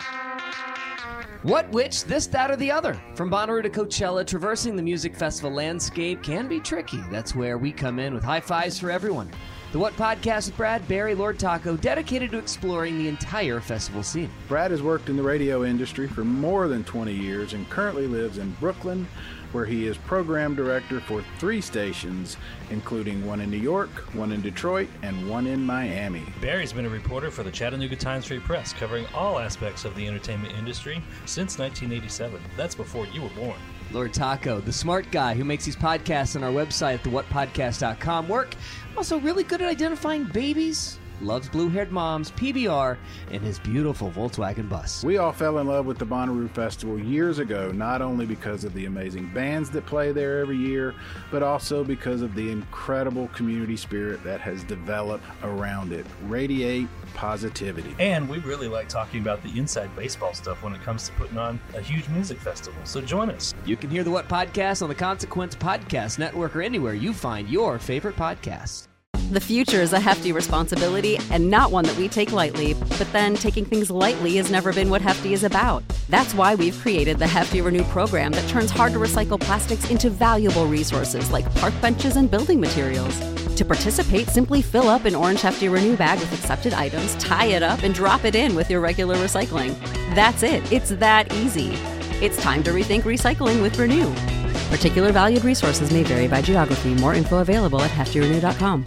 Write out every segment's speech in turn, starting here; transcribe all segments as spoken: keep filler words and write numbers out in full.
What, which, this, that, or the other. From Bonnaroo to Coachella, traversing the music festival landscape can be tricky. That's where we come in with high fives for everyone. The What Podcast with Brad, Barry, Lord Taco, dedicated to exploring the entire festival scene. Brad has worked in the radio industry for more than twenty years and currently lives in Brooklyn, where he is program director for three stations, including one in New York, one in Detroit, and one in Miami. Barry's been a reporter for the Chattanooga Times-Free Press, covering all aspects of the entertainment industry since nineteen eighty-seven. That's before you were born. Lord Taco, the smart guy who makes these podcasts on our website at the what podcast dot com work. Also really good at identifying babies, loves blue-haired moms, P B R, and his beautiful Volkswagen bus. We all fell in love with the Bonnaroo Festival years ago, not only because of the amazing bands that play there every year, but also because of the incredible community spirit that has developed around it. Radiate positivity. And we really like talking about the inside baseball stuff when it comes to putting on a huge music festival. So join us. You can hear the What Podcast on the Consequence Podcast Network or anywhere you find your favorite podcasts. The future is a hefty responsibility and not one that we take lightly, but then taking things lightly has never been what Hefty is about. That's why we've created the Hefty Renew program that turns hard-to-recycle plastics into valuable resources like park benches and building materials. To participate, simply fill up an orange Hefty Renew bag with accepted items, tie it up, and drop it in with your regular recycling. That's it. It's that easy. It's time to rethink recycling with Renew. Particular valued resources may vary by geography. More info available at hefty renew dot com.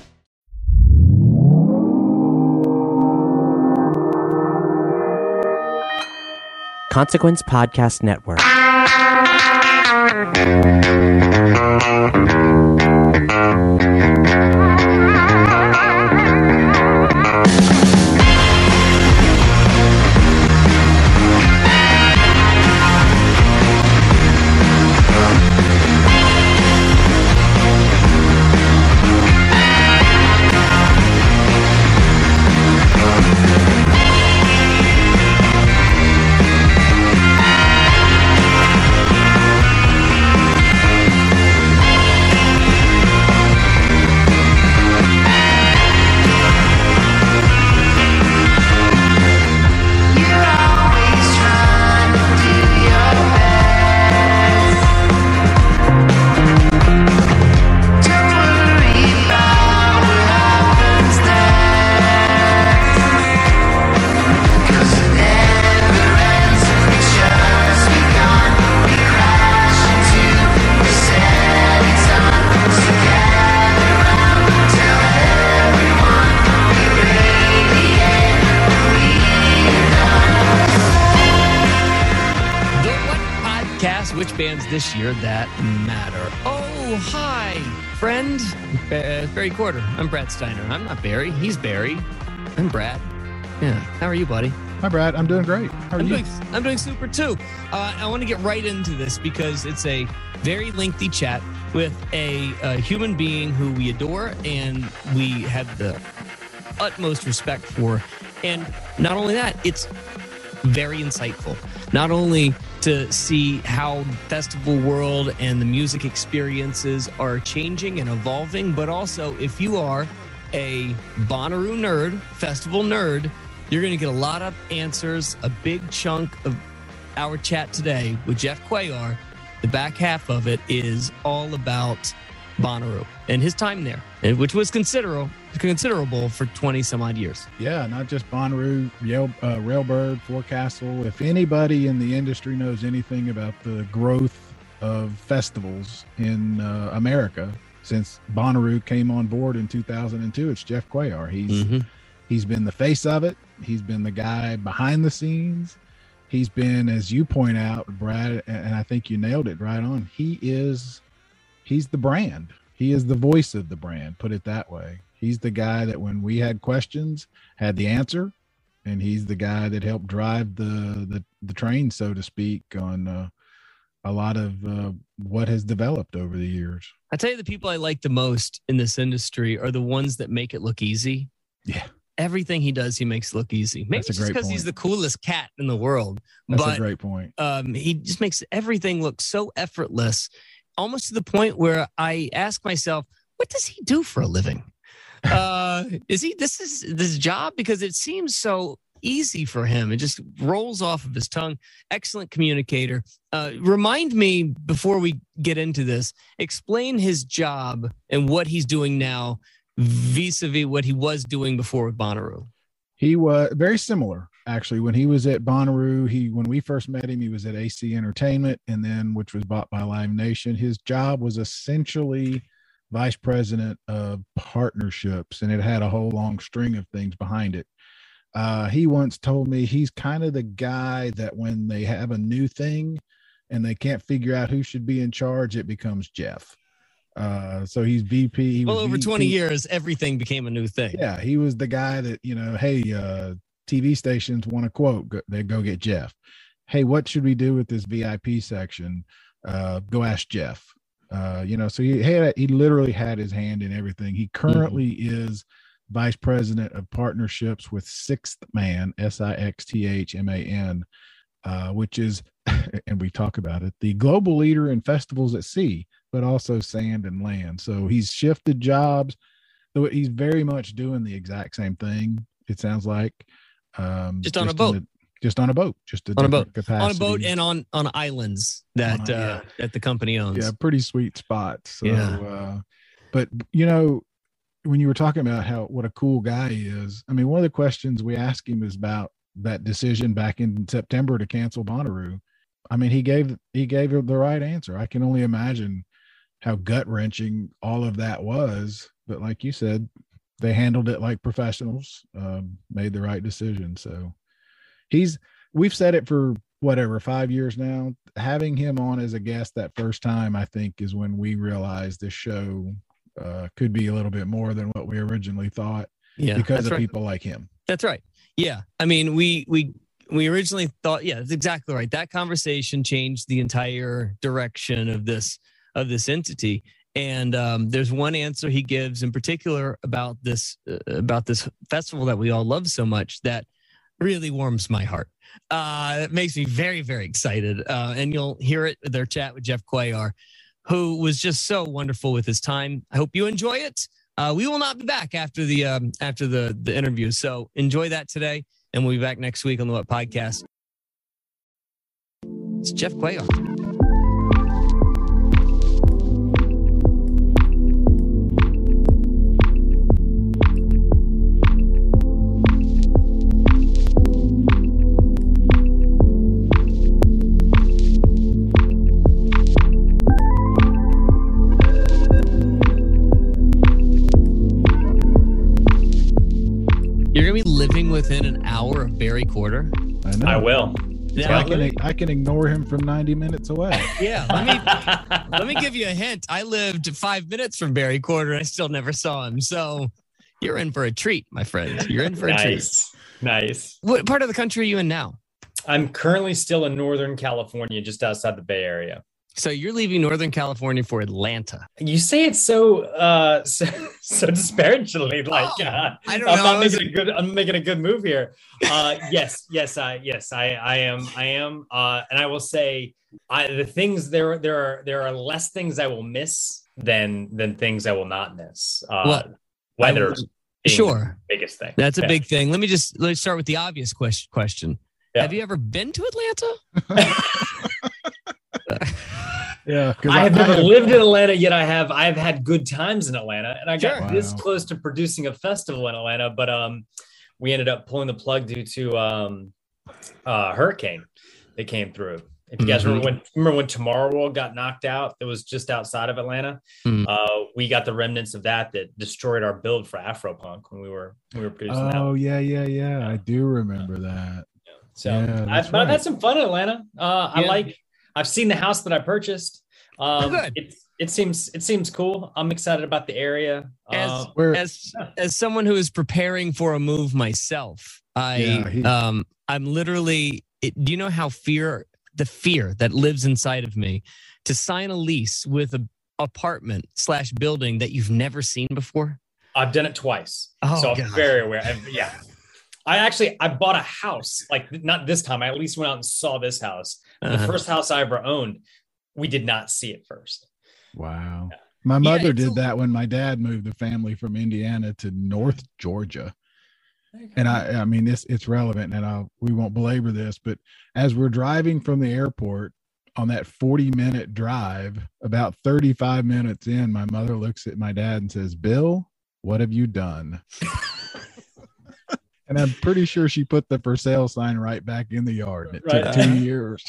Consequence Podcast Network. This year that matter. Oh, hi, friend. Uh, Barry Quarter. I'm Brad Steiner. I'm not Barry. He's Barry. I'm Brad. Yeah. How are you, buddy? Hi, Brad. I'm doing great. How are I'm you? Doing, I'm doing super, too. Uh, I want to get right into this because it's a very lengthy chat with a, a human being who we adore and we have the utmost respect for. And not only that, it's very insightful. Not only to see how festival world and the music experiences are changing and evolving, but also if you are a Bonnaroo nerd, festival nerd, you're going to get a lot of answers, a big chunk of our chat today with Jeff Cuellar. The back half of it is all about Bonnaroo and his time there, which was considerable considerable for twenty some odd years. Yeah, not just Bonnaroo, Yale, uh, Railbird, Forecastle. If anybody in the industry knows anything about the growth of festivals in uh, America since Bonnaroo came on board in two thousand two, it's Jeff Cuellar. He's mm-hmm. he's been the face of it. He's been the guy behind the scenes. He's been, as you point out, Brad, and I think you nailed it right on. He is, he's the brand. He is the voice of the brand, put it that way. He's the guy that when we had questions, had the answer, and he's the guy that helped drive the the, the train, so to speak, on uh, a lot of uh, what has developed over the years. I tell you, the people I like the most in this industry are the ones that make it look easy. Yeah. Everything he does, he makes look easy. Maybe That's a just great because point. he's the coolest cat in the world. That's but, a great point. Um, he just makes everything look so effortless, almost to the point where I ask myself, what does he do for a living? uh, is he, this is this job? Because it seems so easy for him. It just rolls off of his tongue. Excellent communicator. Uh, remind me before we get into this, explain his job and what he's doing now vis-a-vis what he was doing before with Bonnaroo. He was very similar, actually. When he was at Bonnaroo, he when we first met him, he was at A C Entertainment, and then which was bought by Live Nation. His job was essentially vice president of partnerships, and it had a whole long string of things behind it. Uh, he once told me he's kind of the guy that when they have a new thing and they can't figure out who should be in charge, it becomes Jeff. Uh, so he's V P. He well, was over V P. twenty years, everything became a new thing. Yeah, he was the guy that, you know, hey, uh, T V stations want a quote, go, they go get Jeff. Hey, what should we do with this V I P section? Uh, go ask Jeff. Uh, you know, so he had he literally had his hand in everything. He currently mm-hmm. is vice president of partnerships with Sixth Man, S I X T H M A N, uh, which is, and we talk about it, the global leader in festivals at sea, but also sand and land. So he's shifted jobs. So he's very much doing the exact same thing, it sounds like. Um, just on just a boat. A, just on a boat. Just a on a boat. Capacity. On a boat and on, on islands that, on, uh, yeah. that the company owns. Yeah, pretty sweet spots. So, yeah. uh, but, you know, when you were talking about how what a cool guy he is, I mean, one of the questions we asked him is about that decision back in September to cancel Bonnaroo. I mean, he gave he gave the right answer. I can only imagine how gut wrenching all of that was. But like you said, they handled it like professionals, um, made the right decision. So he's we've said it for whatever five years now. Having him on as a guest that first time, I think, is when we realized this show uh, could be a little bit more than what we originally thought. Yeah, because of right. people like him. That's right. Yeah, I mean, we we. We originally thought, yeah, that's exactly right. That conversation changed the entire direction of this of this entity. And um, there's one answer he gives in particular about this uh, about this festival that we all love so much that really warms my heart. Uh, it makes me very, very excited. Uh, and you'll hear it in their chat with Jeff Cuellar, who was just so wonderful with his time. I hope you enjoy it. Uh, we will not be back after the um, after the the interview, so enjoy that today. And we'll be back next week on the What Podcast. It's Jeff Cuellar. You're going to be living within an hour of Barry Corder? I know. I will. So I can I can ignore him from ninety minutes away. Yeah, let me let me give you a hint. I lived five minutes from Barry Corder, and I still never saw him. So you're in for a treat, my friend. You're in for a nice. treat. Nice. What part of the country are you in now? I'm currently still in Northern California, just outside the Bay Area. So you're leaving Northern California for Atlanta. You say it so uh, so, so disparagingly, like oh, uh, I don't I'm know. not making a good. I'm making a good move here. Uh, yes, yes, I yes, I, I am, I am, uh, and I will say, I the things there there are there are less things I will miss than than things I will not miss. Uh, well, weather, sure, the biggest thing. That's a yeah. big thing. Let me just let's start with the obvious question. Question: yeah. Have you ever been to Atlanta? Yeah, I have I, never I have, lived in Atlanta, yet I have I've had good times in Atlanta, and I got sure. this wow. close to producing a festival in Atlanta, but um, we ended up pulling the plug due to um, uh, hurricane that came through. If you guys mm-hmm. remember when remember when Tomorrowland got knocked out, it was just outside of Atlanta. Mm-hmm. Uh, we got the remnants of that that destroyed our build for Afropunk when we were we were producing. Oh that. yeah, yeah, yeah. I do remember that. Yeah. So yeah, I, but right. I've had some fun in Atlanta. Uh, yeah. I like. I've seen the house that I purchased. Um, Good. It, it seems it seems cool. I'm excited about the area. As uh, as as someone who is preparing for a move myself, I Yeah, he- um I'm literally. It, do you know how fear the fear that lives inside of me to sign a lease with a apartment slash building that you've never seen before? I've done it twice, Oh, so I'm God. very aware. I've, yeah, I actually I bought a house like not this time. I at least went out and saw this house. Uh-huh. The first house I ever owned. We did not see it first. Wow. My mother Yeah, did a- that when my dad moved the family from Indiana to North Georgia. And I, I mean, this it's relevant, and I we won't belabor this, but as we're driving from the airport on that forty minute drive, about thirty-five minutes in, my mother looks at my dad and says, "Bill, what have you done?" And I'm pretty sure she put the for sale sign right back in the yard. It Right. took two years.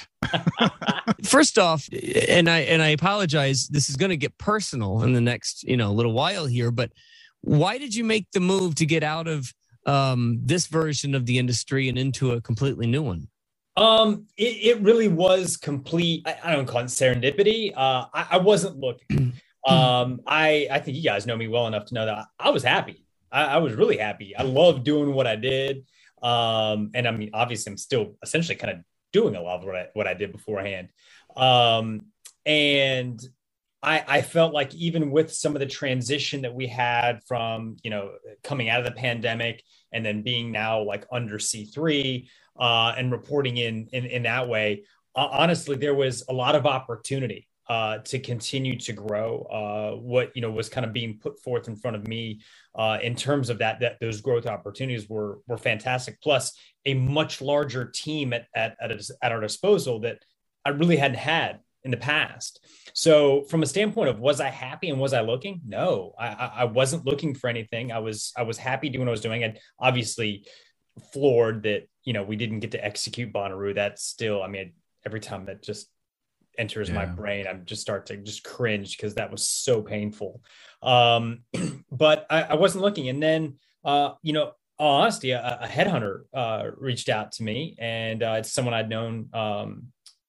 First off, and I and I apologize, this is going to get personal in the next, you know, little while here, but why did you make the move to get out of um, this version of the industry and into a completely new one? Um, it, it really was complete. I, I don't call it serendipity. Uh, I, I wasn't looking. Um, I, I think you guys know me well enough to know that I, I was happy. I, I was really happy. I loved doing what I did. Um, and I mean, obviously I'm still essentially kind of doing a lot of what I, what I did beforehand. Um, and I, I felt like even with some of the transition that we had from, you know, coming out of the pandemic and then being now like under C three uh, and reporting in, in, in that way, uh, honestly, there was a lot of opportunity uh, to continue to grow uh, what, you know, was kind of being put forth in front of me uh, in terms of that, that those growth opportunities were, were fantastic. Plus a much larger team at, at, at, a, at our disposal that I really hadn't had in the past. So from a standpoint of, was I happy and was I looking? No, I, I wasn't looking for anything. I was, I was happy doing what I was doing. And obviously floored that, you know, we didn't get to execute Bonnaroo. That's still, I mean, every time that just enters yeah. my brain, I'm just start to just cringe because that was so painful. Um, but I, I wasn't looking. And then, uh, you know, honestly, a, a headhunter uh, reached out to me, and uh, it's someone I'd known, um,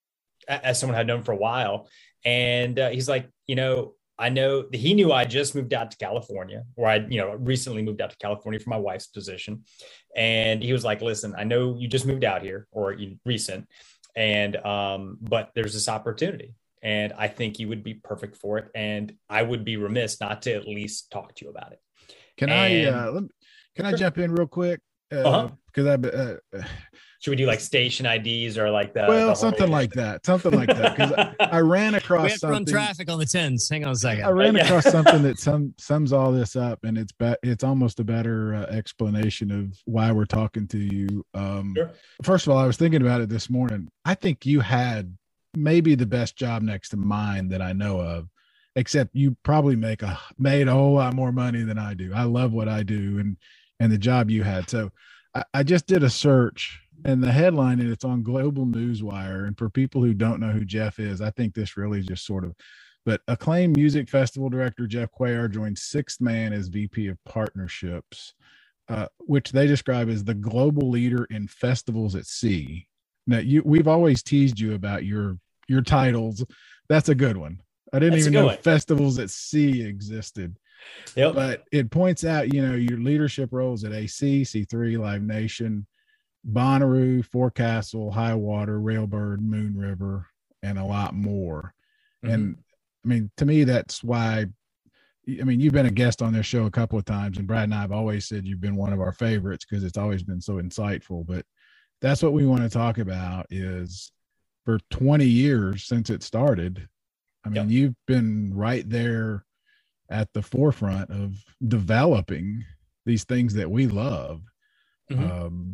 as someone I'd known for a while. And uh, he's like, you know, I know that he knew I just moved out to California, or I, you know, recently moved out to California for my wife's position. And he was like, listen, I know you just moved out here, or you recent, and, um, but there's this opportunity and I think you would be perfect for it. And I would be remiss not to at least talk to you about it. Can and, I, uh, let me, can sure. I jump in real quick? Uh, uh-huh. Cause I, uh, should we do like station I Ds or like the well the something like that, something like that? Because I, I ran across we have something. To run traffic on the tens. Hang on a second. I ran uh, yeah. across something that sum, sums all this up, and it's be, it's almost a better uh, explanation of why we're talking to you. Um, sure. First of all, I was thinking about it this morning. I think you had maybe the best job next to mine that I know of, except you probably make a made a whole lot more money than I do. I love what I do, and and the job you had. So I, I just did a search. And the headline, and it's on Global Newswire. And for people who don't know who Jeff is, I think this really just sort of, but acclaimed music festival director Jeff Cuellar joined Sixth Man as V P of Partnerships, uh, which they describe as the global leader in festivals at sea. Now, you, we've always teased you about your your titles. That's a good one. I didn't That's even know one. Festivals at sea existed. Yep. But it points out, you know, your leadership roles at A C, C three, Live Nation, Bonnaroo, Forecastle, High Water, Railbird, Moon River, and a lot more. Mm-hmm. And I mean, to me, that's why, I mean, you've been a guest on this show a couple of times, and Brad and I have always said you've been one of our favorites because it's always been so insightful. But that's what we want to talk about is for twenty years since it started. I mean, yep. you've been right there at the forefront of developing these things that we love. Mm-hmm. Um,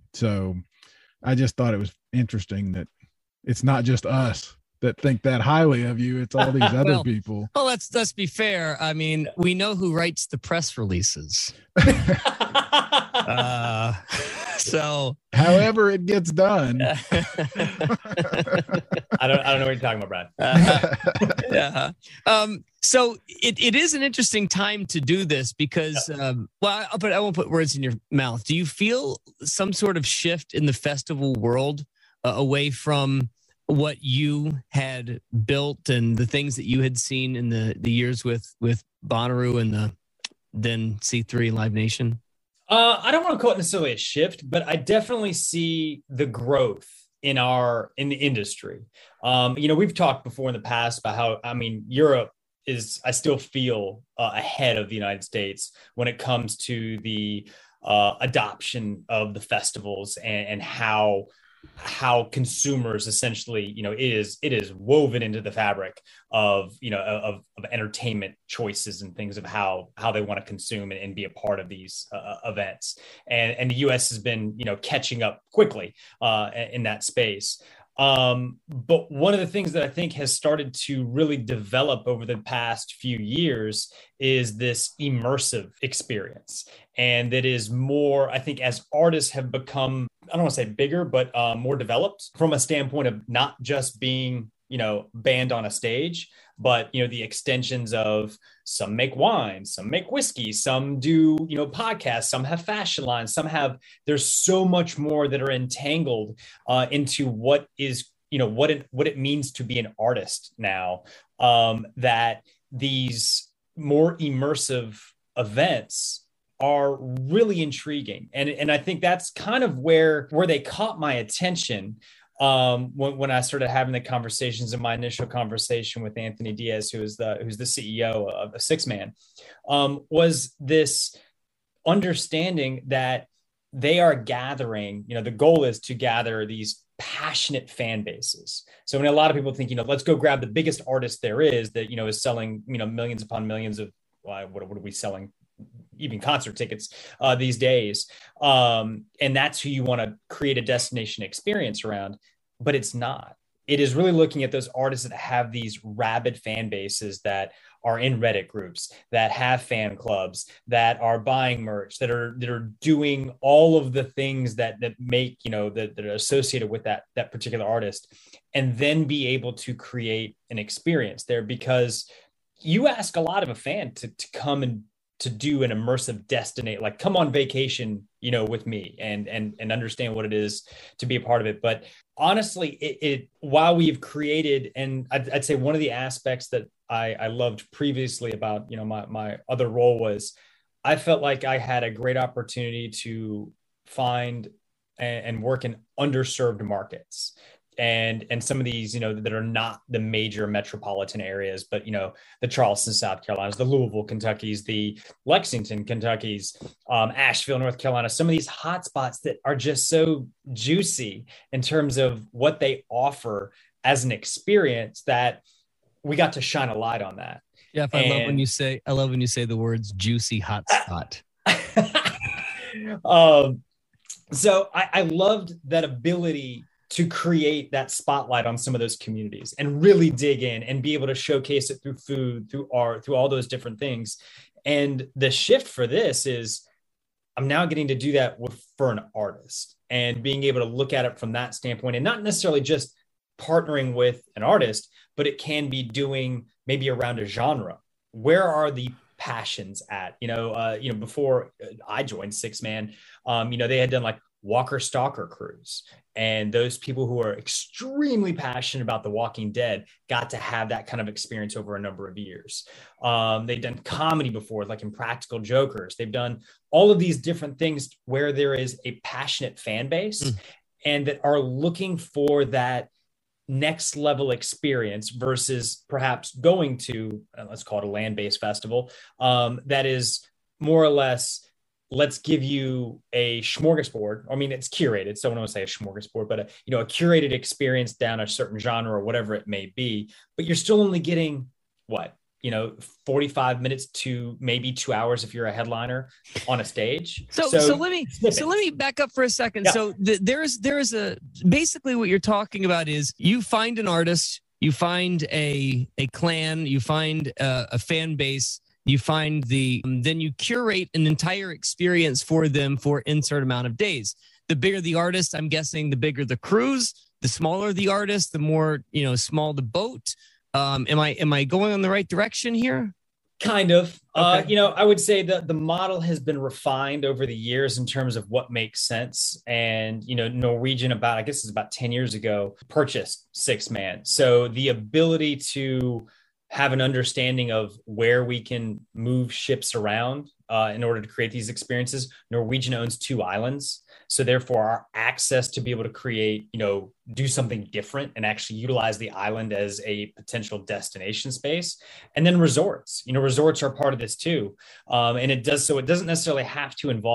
So I just thought it was interesting that it's not just us that think that highly of you. It's all these other well, people. Well, let's, let's be fair. I mean, we know who writes the press releases. uh, so however it gets done. I don't, I don't know what you're talking about, Brad. uh, yeah. Um, so it, it is an interesting time to do this because, yeah. um, well, I, but I won't put words in your mouth. Do you feel some sort of shift in the festival world uh, away from what you had built and the things that you had seen in the, the years with, with Bonnaroo and the then C three Live Nation? Uh, I don't want to call it necessarily a shift, but I definitely see the growth in our, in the industry. Um, you know, we've talked before in the past about how, I mean, Europe is, I still feel uh, ahead of the United States when it comes to the uh, adoption of the festivals and, and how how consumers essentially, you know, it is, it is woven into the fabric of, you know, of, of entertainment choices and things of how, how they want to consume and, and be a part of these uh, events. And, and the U S has been, you know, catching up quickly uh, in that space. Um, but one of the things that I think has started to really develop over the past few years is this immersive experience. And that is more, I think, as artists have become, I don't want to say bigger, but uh, more developed from a standpoint of not just being, you know, band on a stage, but, you know, the extensions of some make wine, some make whiskey, some do, you know, podcasts, some have fashion lines, some have, there's so much more that are entangled uh, into what is, you know, what it, what it means to be an artist now, um, that these more immersive events are really intriguing. And, and I think that's kind of where, where they caught my attention um, when, when I started having the conversations in my initial conversation with Anthony Diaz, who is the, who's the C E O of a Six Man, um, was this understanding that they are gathering, you know, the goal is to gather these passionate fan bases. So when a lot of people think, you know, let's go grab the biggest artist there is that, you know, is selling, you know, millions upon millions of, well, what, what are we selling? Even concert tickets uh, these days. Um, and that's who you want to create a destination experience around, but it's not. It is really looking at those artists that have these rabid fan bases that are in Reddit groups, that have fan clubs, that are buying merch, that are that are doing all of the things that that make, you know, that, that are associated with that, that particular artist, and then be able to create an experience there. Because you ask a lot of a fan to, to come and to do an immersive destination, like come on vacation, you know, with me and, and, and understand what it is to be a part of it. But honestly, it, it while we've created, and I'd, I'd say one of the aspects that I, I loved previously about, you know, my, my other role was I felt like I had a great opportunity to find and, and work in underserved markets. And, and some of these, you know, that are not the major metropolitan areas, but, you know, the Charleston, South Carolinas, the Louisville, Kentuckys, the Lexington, Kentuckys, um, Asheville, North Carolina, some of these hotspots that are just so juicy in terms of what they offer as an experience that we got to shine a light on that. Yeah. If I and, love when you say, I love when you say the words juicy hotspot. um, so I, I loved that ability to create that spotlight on some of those communities and really dig in and be able to showcase it through food, through art, through all those different things. And the shift for this is I'm now getting to do that with, for an artist and being able to look at it from that standpoint and not necessarily just partnering with an artist, but it can be doing maybe around a genre. Where are the passions at? You know, uh, you know, before I joined Six Man, um, you know, they had done like Walker Stalker cruise, and those people who are extremely passionate about The Walking Dead got to have that kind of experience over a number of years. Um, they've done comedy before, like Impractical Jokers. They've done all of these different things where there is a passionate fan base mm. and that are looking for that next level experience versus perhaps going to, uh, let's call it a land-based festival, um, that is more or less, let's give you a smorgasbord. I mean, it's curated, so I don't want to say a smorgasbord, but a, you know, a curated experience down a certain genre or whatever it may be. But you're still only getting what, you know, forty-five minutes to maybe two hours if you're a headliner on a stage. So, so, so let me snippets. so let me back up for a second. Yeah. So the, there's there's a basically what you're talking about is you find an artist, you find a a clan, you find a, a fan base. You find the, then you curate an entire experience for them for insert amount of days. The bigger the artist, I'm guessing the bigger the cruise, the smaller the artist, the more, you know, small the boat. Um, am I, am I going on the right direction here? Kind of, okay. uh, you know, I would say that the model has been refined over the years in terms of what makes sense. And, you know, Norwegian about, I guess it's about ten years ago, purchased Six Man. So the ability to have an understanding of where we can move ships around uh, in order to create these experiences. Norwegian owns two islands. So therefore our access to be able to create, you know, do something different and actually utilize the island as a potential destination space. And then resorts, you know, resorts are part of this too. Um, and it does, so it doesn't necessarily have to involve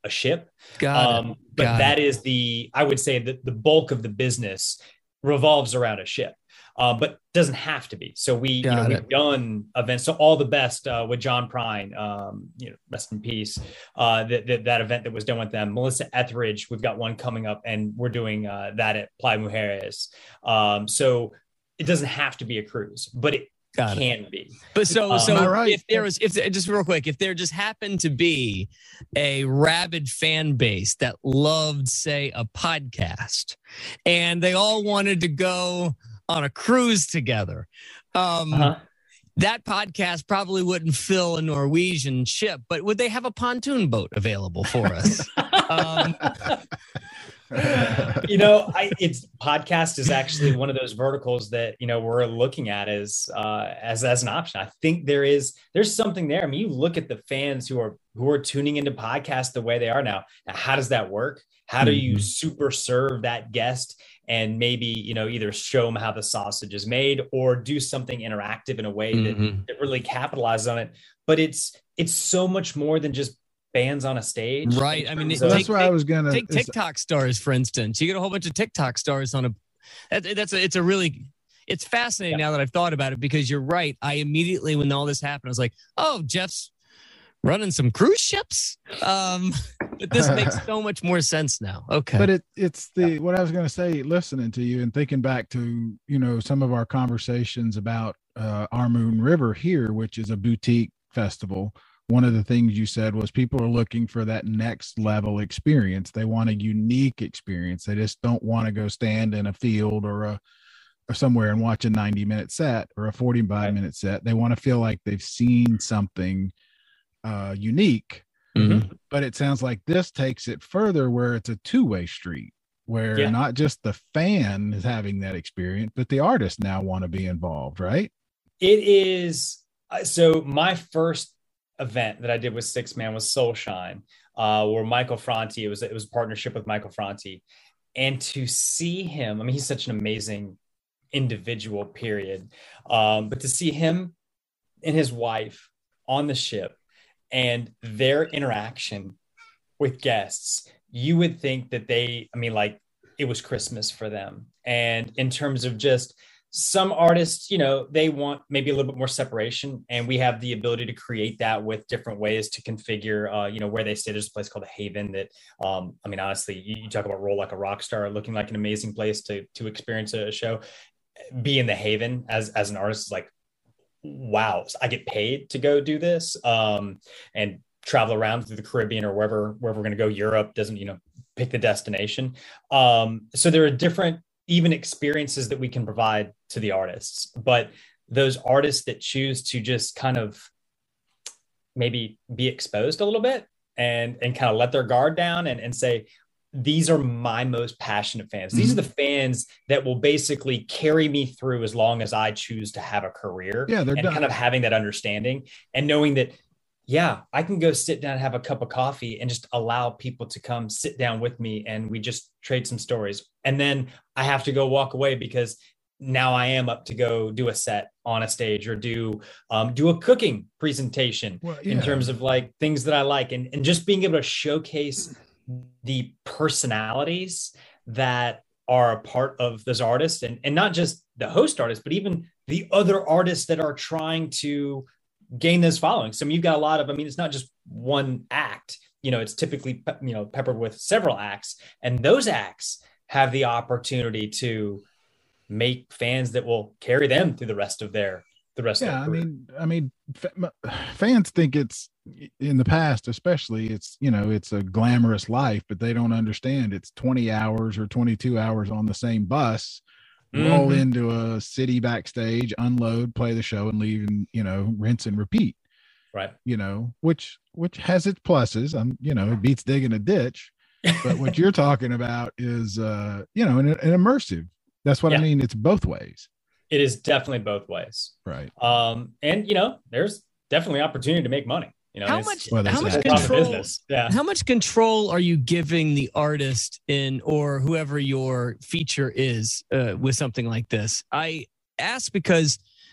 a ship. Got um, it. but Got that it. is the, I would say that the bulk of the business revolves around a ship. Uh, but doesn't have to be. So we, Got you know, it. we've done events. So all the best uh, with John Prine, um, you know, rest in peace. Uh, that, that that event that was done with them. Melissa Etheridge, we've got one coming up, and we're doing uh, that at Playa Mujeres. Um, so it doesn't have to be a cruise, but it Got can it. be. But so, Um, so Am I right? if there was, if there, just real quick, if there just happened to be a rabid fan base that loved, say, a podcast, and they all wanted to go on a cruise together, um, Uh-huh. that podcast probably wouldn't fill a Norwegian ship, but would they have a pontoon boat available for us? um, you know, I, it's podcast is actually one of those verticals that, you know, we're looking at as, uh, as, as an option. I think there is, there's something there. I mean, you look at the fans who are, who are tuning into podcasts the way they are now. Now, how does that work? How do you super serve that guest and maybe, you know, either show them how the sausage is made or do something interactive in a way that, Mhm. that really capitalizes on it. But it's, it's so much more than just bands on a stage. Right. in I mean, terms it- of- Well, that's where I was gonna Take is- TikTok stars, for instance. You get a whole bunch of TikTok stars on a. That, that's a, it's a really, it's fascinating Yeah. now that I've thought about it, because you're right. I immediately, when all this happened, I was like, oh, Jeff's running some cruise ships. Um, but this makes so much more sense now. Okay. But it it's the what I was going to say, listening to you and thinking back to, you know, some of our conversations about uh, Our Moon River here, which is a boutique festival. One of the things you said was people are looking for that next level experience. They want a unique experience. They just don't want to go stand in a field or a or somewhere and watch a ninety minute set or a forty-five minute set. They want to feel like they've seen something uh, unique. Mhm. But it sounds like this takes it further, where it's a two-way street, where Yeah. not just the fan is having that experience, but the artists now want to be involved, right? It is. uh, So my first event that I did with Six Man was Soul Shine, uh, where Michael Franti, it was, it was a partnership with Michael Franti. And to see him, I mean, he's such an amazing individual, period. Um, but to see him and his wife on the ship and their interaction with guests, you would think that they, I mean, like it was Christmas for them. And in terms of just some artists, you know, they want maybe a little bit more separation, and we have the ability to create that with different ways to configure, uh, you know, where they stay. There's a place called the Haven that, um, I mean, honestly, you, you talk about roll like a rock star, looking like an amazing place to to experience a show. Be in the Haven as as an artist is like, wow, I get paid to go do this, um, and travel around through the Caribbean or wherever wherever we're going to go. Europe doesn't, you know, pick the destination. Um, so there are different even experiences that we can provide to the artists, but those artists that choose to just kind of maybe be exposed a little bit and and kind of let their guard down and, and say, these are my most passionate fans. These mm-hmm. are the fans that will basically carry me through as long as I choose to have a career. Yeah, they're and done. kind of having that understanding and knowing that, yeah, I can go sit down and have a cup of coffee and just allow people to come sit down with me and we just trade some stories. And then I have to go walk away because now I am up to go do a set on a stage or do um, do a cooking presentation well, yeah. in terms of like things that I like. And, and just being able to showcase the personalities that are a part of those artists, and, and not just the host artists, but even the other artists that are trying to gain this following. So I mean, you've got a lot of, I mean, it's not just one act, you know, it's typically, you know, peppered with several acts, and those acts have the opportunity to make fans that will carry them through the rest of their, the rest yeah, of their I mean, I mean, f- fans think it's, in the past, especially, it's, you know, it's a glamorous life, but they don't understand it's twenty hours or twenty-two hours on the same bus, mm-hmm. roll into a city backstage, unload, play the show, and leave, and, you know, rinse and repeat. Right. You know, which, which has its pluses. I'm, you know, it beats digging a ditch, but what you're talking about is, uh, you know, an, an immersive. That's what yeah. I mean. It's both ways. It is definitely both ways. Right. Um, and, you know, there's definitely opportunity to make money. You know, how much, well, how much that. control, yeah. how much control are you giving the artist in, or whoever your feature is, uh, with something like this? I ask because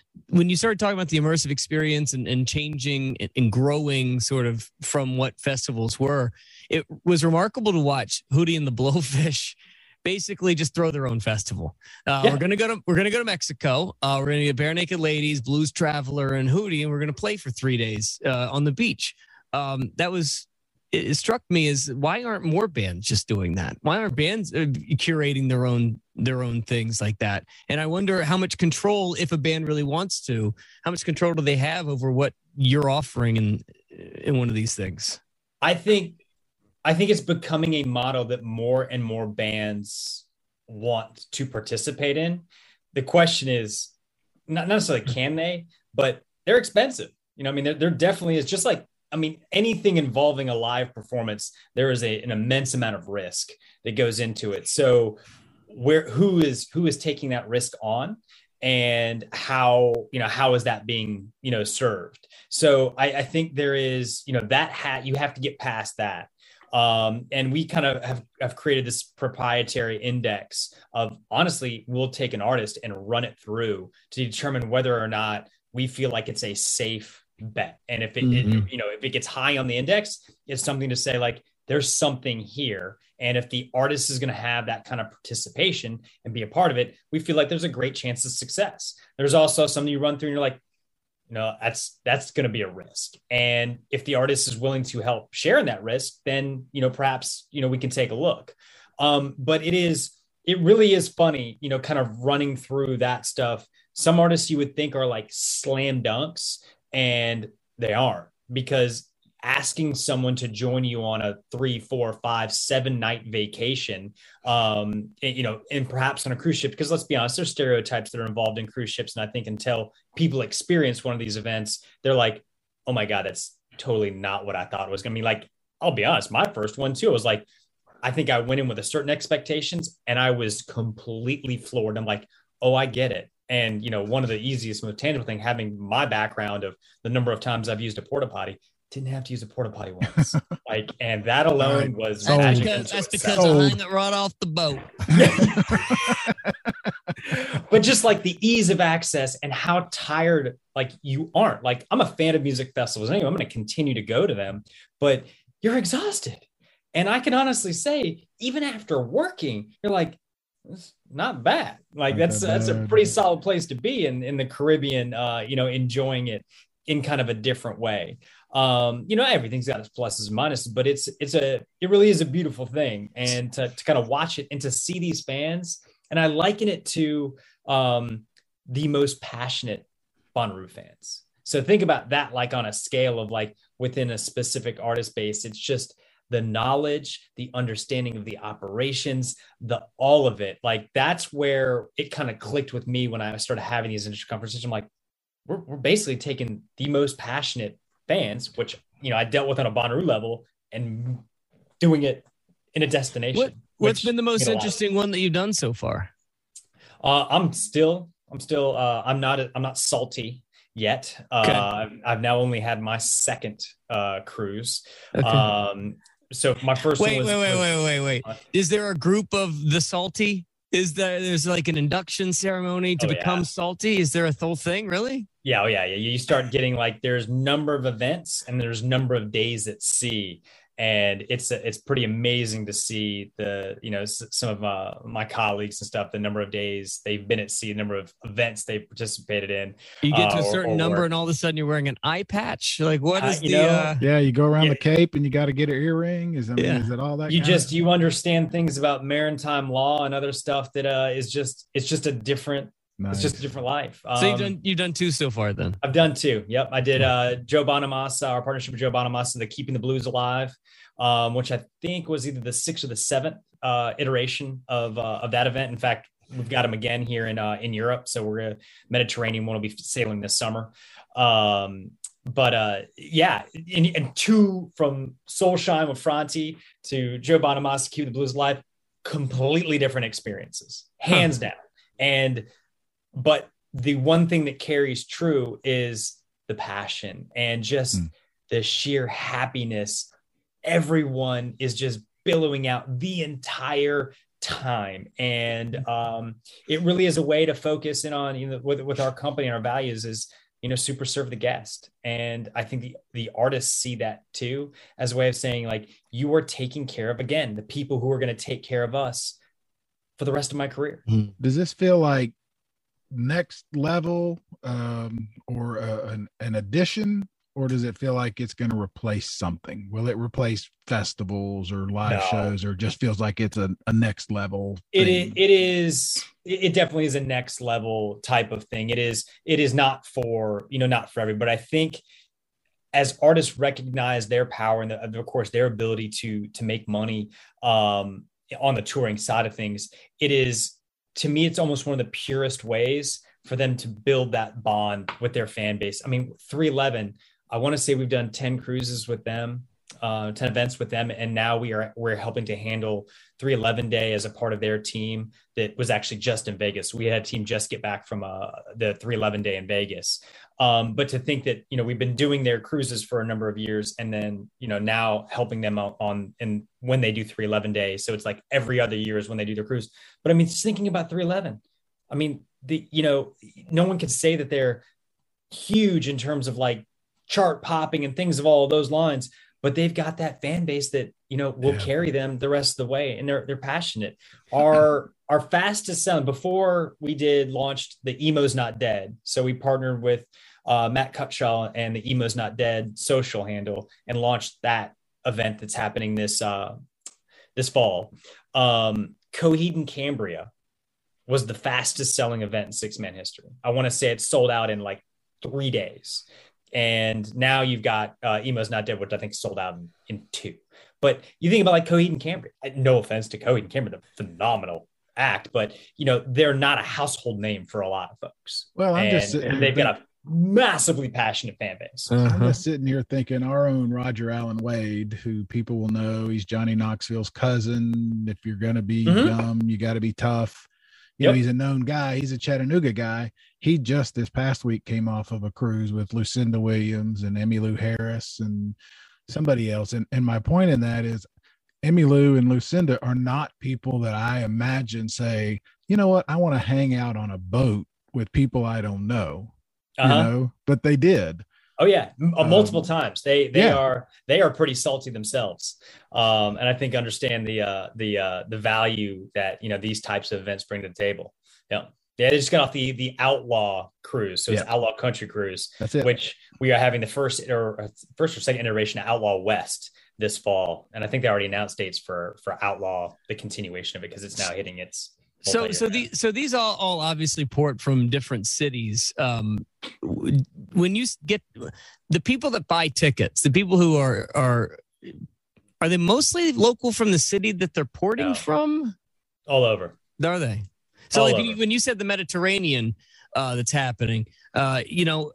when you started talking about the immersive experience and, and changing and growing sort of from what festivals were, it was remarkable to watch Hootie and the Blowfish basically just throw their own festival. Uh, yeah. We're gonna go to we're gonna go to Mexico. Uh, we're gonna get Bare Naked Ladies, Blues Traveler, and Hootie, and we're gonna play for three days uh, on the beach. Um, that was it, it. Struck me as why aren't more bands just doing that? Why aren't bands uh, curating their own their own things like that? And I wonder how much control, if a band really wants to, how much control do they have over what you're offering in in one of these things? I think. I think it's becoming a model that more and more bands want to participate in. The question is not necessarily can they, but they're expensive. You know, I mean, there, there definitely is, just like, I mean, anything involving a live performance, there is a, an immense amount of risk that goes into it. So where, who is, who is taking that risk on, and how, you know, how is that being, you know, served? So I, I think there is, you know, that hat, you have to get past that. Um, and we kind of have, have created this proprietary index of, honestly, we'll take an artist and run it through to determine whether or not we feel like it's a safe bet. And if it, mm-hmm. it you know, if it gets high on the index, it's something to say like, there's something here. And if the artist is going to have that kind of participation and be a part of it, we feel like there's a great chance of success. There's also something you run through and you're like, no, that's, that's going to be a risk. And if the artist is willing to help share in that risk, then, you know, perhaps, you know, we can take a look. Um, but it is, it really is funny, you know, kind of running through that stuff. Some artists you would think are like slam dunks, and they aren't, because asking someone to join you on a three, four, five, seven night vacation, um, and, you know, and perhaps on a cruise ship, because let's be honest, there's stereotypes that are involved in cruise ships. And I think until people experience one of these events, they're like, oh my God, that's totally not what I thought it was going to be. Like, I'll be honest, my first one too, I was like, I think I went in with a certain expectations and I was completely floored. I'm like, oh, I get it. And, you know, one of the easiest, most tangible thing, having my background of the number of times I've used a porta potty, didn't have to use a porta potty once. Like, and that alone was that's magic. because, that's because I hung it right off the boat. But just like the ease of access and how tired, like, you aren't. Like, I'm a fan of music festivals anyway. I'm going to continue to go to them, but you're exhausted. And I can honestly say, even after working, you're like, it's not bad. Like, that's that's a pretty solid place to be in in the Caribbean. Uh, you know, enjoying it in kind of a different way. Um, you know, everything's got its pluses and minuses, but it's, it's a, it really is a beautiful thing. And to, to kind of watch it and to see these fans, and I liken it to, um, the most passionate Bonnaroo fans. So think about that, like on a scale of like within a specific artist base, it's just the knowledge, the understanding of the operations, the, all of it. Like, that's where it kind of clicked with me when I started having these industry conversations. I'm like, we're, we're basically taking the most passionate fans, which, you know, I dealt with on a Bonnaroo level, and doing it in a destination. What, what's been the most interesting one that you've done so far? Uh, I'm still, I'm still, uh, I'm not, I'm not salty yet. Okay. Uh, I've, I've now only had my second uh, cruise. Okay. Um, so my first wait, one was, wait, wait, was, wait, wait, wait. Uh, Is there a group of the salty? Is there, there's like an induction ceremony to oh, become yeah. salty? Is there a whole thing, really? Yeah, oh yeah, yeah. You start getting like, there's number of events and there's number of days at sea. And it's it's pretty amazing to see the, you know, some of uh, my colleagues and stuff, the number of days they've been at sea, the number of events they've participated in. You get to a certain uh, or, or number work. And all of a sudden you're wearing an eye patch. Like, what is uh, the... Know, uh... Yeah, you go around yeah. the Cape and you got to get an earring. Is, I mean, yeah. is it all that? You just, you understand things about maritime law and other stuff that uh, is just, it's just a different... Nice. It's just a different life. Um, so you've done, you've done two so far then? I've done two. Yep. I did uh, Joe Bonamassa, our partnership with Joe Bonamassa, the Keeping the Blues Alive, um, which I think was either the sixth or the seventh uh, iteration of uh, of that event. In fact, we've got them again here in uh, in Europe. So we're a Mediterranean one will be sailing this summer. Um, but uh, yeah, and, and two from Soulshine with Franti to Joe Bonamassa, Keeping the Blues Alive, completely different experiences, hands huh. down. And but the one thing that carries true is the passion and just mm. the sheer happiness. Everyone is just billowing out the entire time. And um, it really is a way to focus in on, you know, with, with our company and our values is, you know, super serve the guest. And I think the, the artists see that too, as a way of saying, like, you are taking care of, again, the people who are going to take care of us for the rest of my career. Does this feel like next level um, or uh, an, an addition, or does it feel like it's going to replace something? Will it replace festivals or live No. shows, or just feels like it's a, a next level It thing? is, it is, it definitely is a next level type of thing. It is, it is not for, you know, not for everybody. But I think as artists recognize their power and the, of course their ability to, to make money um, on the touring side of things, it is, to me, it's almost one of the purest ways for them to build that bond with their fan base. I mean, three eleven, I want to say we've done ten cruises with them, uh, ten events with them. And now we are, we're helping to handle three eleven day as a part of their team that was actually just in Vegas. We had a team just get back from uh, the three eleven day in Vegas. Um, but to think that, you know, we've been doing their cruises for a number of years, and then, you know, now helping them on, on and when they do three eleven day. So it's like every other year is when they do their cruise. But I mean, just thinking about three eleven, I mean, the, you know, no one can say that they're huge in terms of like chart popping and things of all of those lines, but they've got that fan base that, you know, will Yeah. carry them the rest of the way. And they're, they're passionate. Our, our fastest selling, before we did launched the Emo's Not Dead. So we partnered with uh, Matt Cutshaw and the Emo's Not Dead social handle and launched that event that's happening this, uh, this fall. Um, Coheed and Cambria was the fastest selling event in six man history. I want to say it sold out in like three days. And now you've got uh, Emo's Not Dead, which I think sold out in, in two. But you think about like Coheed and Cambria. No offense to Coheed and Cambria, the phenomenal act, but you know, they're not a household name for a lot of folks. Well, I'm and, just sitting and here they've got a massively passionate fan base. I'm just sitting here thinking our own Roger Allen Wade, who people will know, he's Johnny Knoxville's cousin. If you're going to be Mhm. dumb, you got to be tough. You Yep. know, he's a known guy. He's a Chattanooga guy. He just this past week came off of a cruise with Lucinda Williams and Emmylou Harris and somebody else. And, and my point in that is Emmylou and Lucinda are not people that I imagine say, you know what, I want to hang out on a boat with people I don't know, Uh-huh. you know, but they did. Oh yeah, M- uh, multiple Um, times. They they yeah. are they are pretty salty themselves, um, and I think understand the uh, the uh, the value that, you know, these types of events bring to the table. Yeah, yeah. They just got off the the Outlaw cruise, so it's Yeah. Outlaw Country Cruise, That's it. which we are having the first or first or second iteration of Outlaw West this fall, and I think they already announced dates for for Outlaw, the continuation of it, because it's now hitting its. So, multi-year so now. the so these all, all obviously port from different cities. Um, w- when you s- get the people that buy tickets, the people who are are are they mostly local from the city that they're porting No. from? all over. Are they? So, All like you, over. when you said the Mediterranean, uh, that's happening, uh, you know,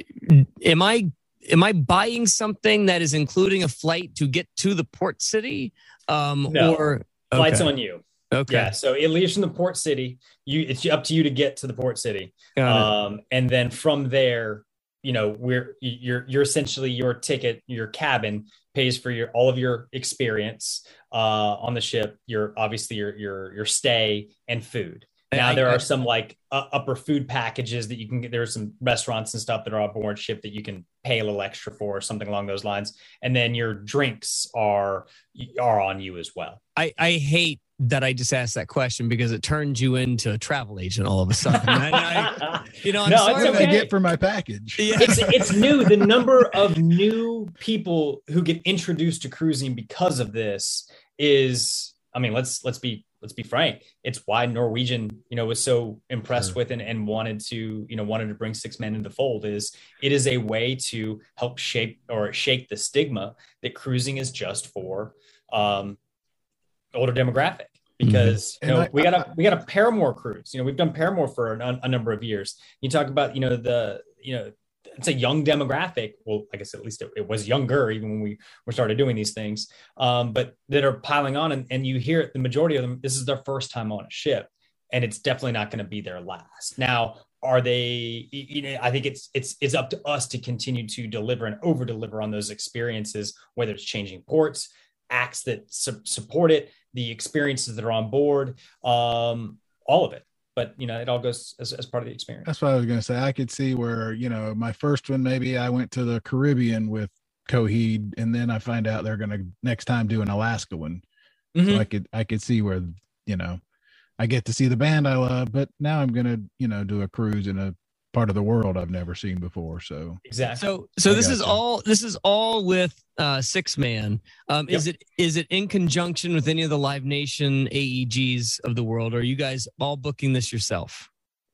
am I am I buying something that is including a flight to get to the port city, um, No. or Flights okay. on you. Okay, Yeah, so it leaves from the port city. You, it's up to you to get to the port city, got it. um, and then from there, you know, we're you're you're essentially your ticket, your cabin pays for your all of your experience uh, on the ship. Your obviously your your your stay and food. Now I- there I- are some like uh, upper food packages that you can get. There's some restaurants and stuff that are on board ship that you can pay a little extra for, or something along those lines. And then your drinks are are on you as well. I, I hate that I just asked that question because it turns you into a travel agent all of a sudden. And I, you know, I'm No, it's What sorry. did okay. I get for my package? Yeah. it's it's new. The number of new people who get introduced to cruising because of this is, I mean, let's let's be let's be frank. It's why Norwegian, you know, was so impressed Sure. with and, and wanted to, you know, wanted to bring Six Men into the fold. Is it is a way to help shape or shake the stigma that cruising is just for um, older demographic. Because you And know I- we got a we got a Paramore cruise. You know, we've done Paramore for a, a number of years. You talk about, you know, the you know it's a young demographic. Well, I guess at least it, it was younger even when we were started doing these things. Um, but that are piling on, and, and you hear it, the majority of them, this is their first time on a ship, and it's definitely not going to be their last. Now, are they? You know, I think it's it's it's up to us to continue to deliver and over deliver on those experiences, whether it's changing ports, acts that su- support it, the experiences that are on board, um, all of it. But, you know, it all goes as, as part of the experience. That's what I was going to say. I could see where, you know, my first one, maybe I went to the Caribbean with Coheed, and then I find out they're going to next time do an Alaska one. Mm-hmm. So I could, I could see where, you know, I get to see the band I love, but now I'm going to, you know, do a cruise in a part of the world I've never seen before. So exactly. So, so I this is you. all, this is all with uh Six Man. Um, yep. Is it, is it in conjunction with any of the Live Nation A E Gs of the world? Or are you guys all booking this yourself?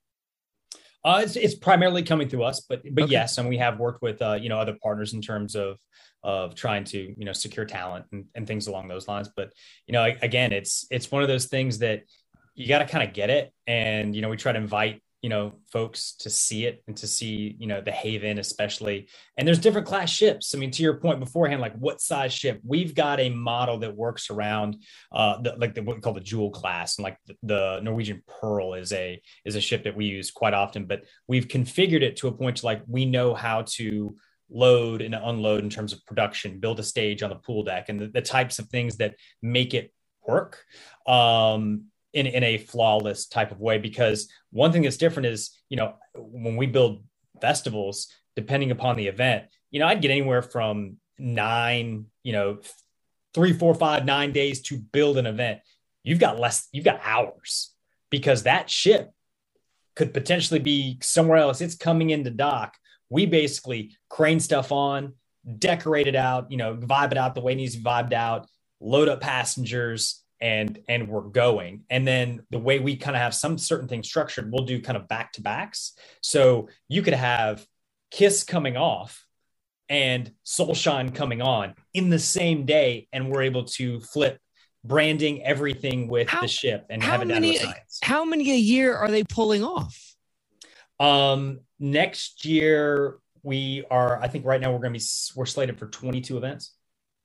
Uh, it's, it's primarily coming through us, but, but okay. yes. And we have worked with, uh, you know, other partners in terms of, of trying to, you know, secure talent and, and things along those lines. But, you know, again, it's, it's one of those things that you got to kind of get it. And, you know, we try to invite, you know, folks to see it and to see, you know, the Haven, especially. And there's different class ships. I mean, to your point beforehand, like what size ship? We've got a model that works around uh, the, like the, what we call the Jewel class. And like the, the Norwegian Pearl is a, is a ship that we use quite often, but we've configured it to a point to like, we know how to load and unload in terms of production, build a stage on the pool deck, and the, the types of things that make it work. Um, In, in a flawless type of way, because one thing that's different is, you know, when we build festivals, depending upon the event, you know, I'd get anywhere from nine, you know, three, four, five, nine days to build an event. You've got less, you've got hours, because that ship could potentially be somewhere else. It's coming into dock. We basically crane stuff on, decorate it out, you know, vibe it out the way it needs to be vibed out, load up passengers, and and we're going. And then the way we kind of have some certain things structured, we'll do kind of back to backs. So you could have Kiss coming off and Soulshine coming on in the same day, and we're able to flip branding everything with how, the ship and have it down to a science. How many a year are they pulling off? Um, next year we are, I think right now we're going to be, we're slated for twenty-two events.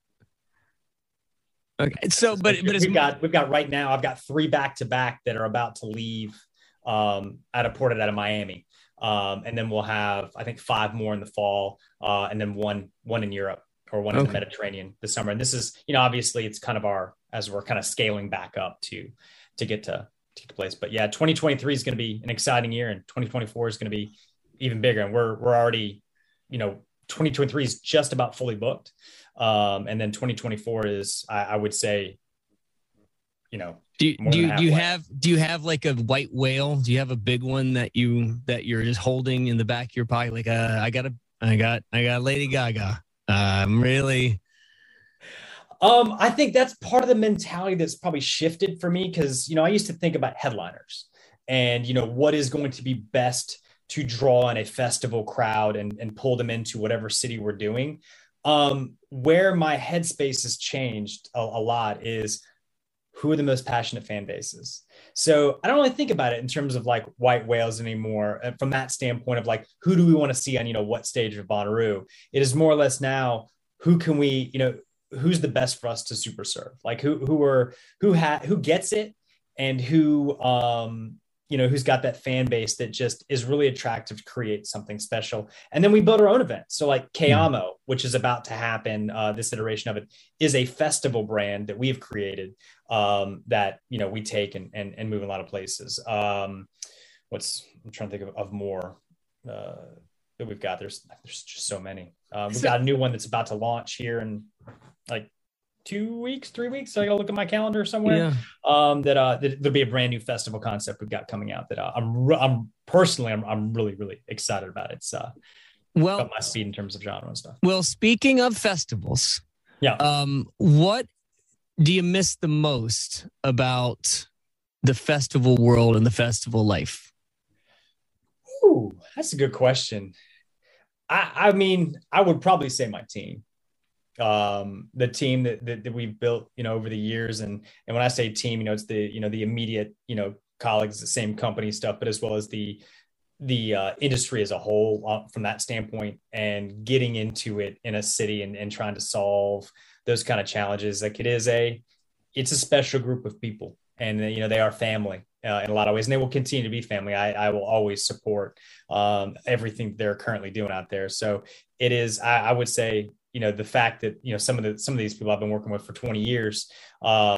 Okay. So, but, but we've got, we've got right now, I've got three back to back that are about to leave um, out of ported out of Miami. Um, and then we'll have, I think, five more in the fall, uh, and then one, one in Europe or one okay. in the Mediterranean this summer. And this is, you know, obviously it's kind of our, as we're kind of scaling back up to, to get to, to get to place. But yeah, twenty twenty-three is going to be an exciting year, and twenty twenty-four is going to be even bigger. And we're, we're already, you know, twenty twenty-three is just about fully booked. Um, and then twenty twenty-four is, I, I would say, you know, do you, do you, do you have, do you have like a white whale? Do you have a big one that you, that you're just holding in the back of your pocket? Like, uh, I got a, I got, I got Lady Gaga. Uh, I'm really, um, I think that's part of the mentality that's probably shifted for me. Cause, you know, I used to think about headliners and, you know, what is going to be best to draw in a festival crowd and, and pull them into whatever city we're doing. Um, where my headspace has changed a, a lot is who are the most passionate fan bases. So I don't really think about it in terms of like white whales anymore. And from that standpoint of like, who do we want to see on, you know, what stage of Bonnaroo? It is more or less now, who can we, you know, who's the best for us to super serve? Like who, who are, who ha who gets it and who, um, you know, who's got that fan base that just is really attractive to create something special. And then we build our own event. So like Kayamo, which is about to happen, uh, this iteration of it is a festival brand that we've created um, that, you know, we take and, and, and move in a lot of places. Um, what's, I'm trying to think of, of more uh, that we've got. There's, there's just so many. Uh, we've got a new one that's about to launch here in like two weeks, three weeks. So I gotta look at my calendar somewhere. Yeah. Um, that uh, that there'll be a brand new festival concept we've got coming out that uh, I'm, re- I'm personally, I'm, I'm really, really excited about. It's uh, well, got my speed in terms of genre and stuff. Well, speaking of festivals, yeah. Um, what do you miss the most about the festival world and the festival life? Ooh, that's a good question. I, I mean, I would probably say my team. Um, the team that, that, that we've built, you know, over the years. And, and when I say team, you know, it's the, you know, the immediate, you know, colleagues, the same company stuff, but as well as the, the uh, industry as a whole uh, from that standpoint, and getting into it in a city and, and trying to solve those kind of challenges. Like it is a, it's a special group of people, and, you know, they are family uh, in a lot of ways, and they will continue to be family. I, I will always support um, everything they're currently doing out there. So it is, I, I would say, you know, the fact that, you know, some of the, some of these people I've been working with for twenty years, um,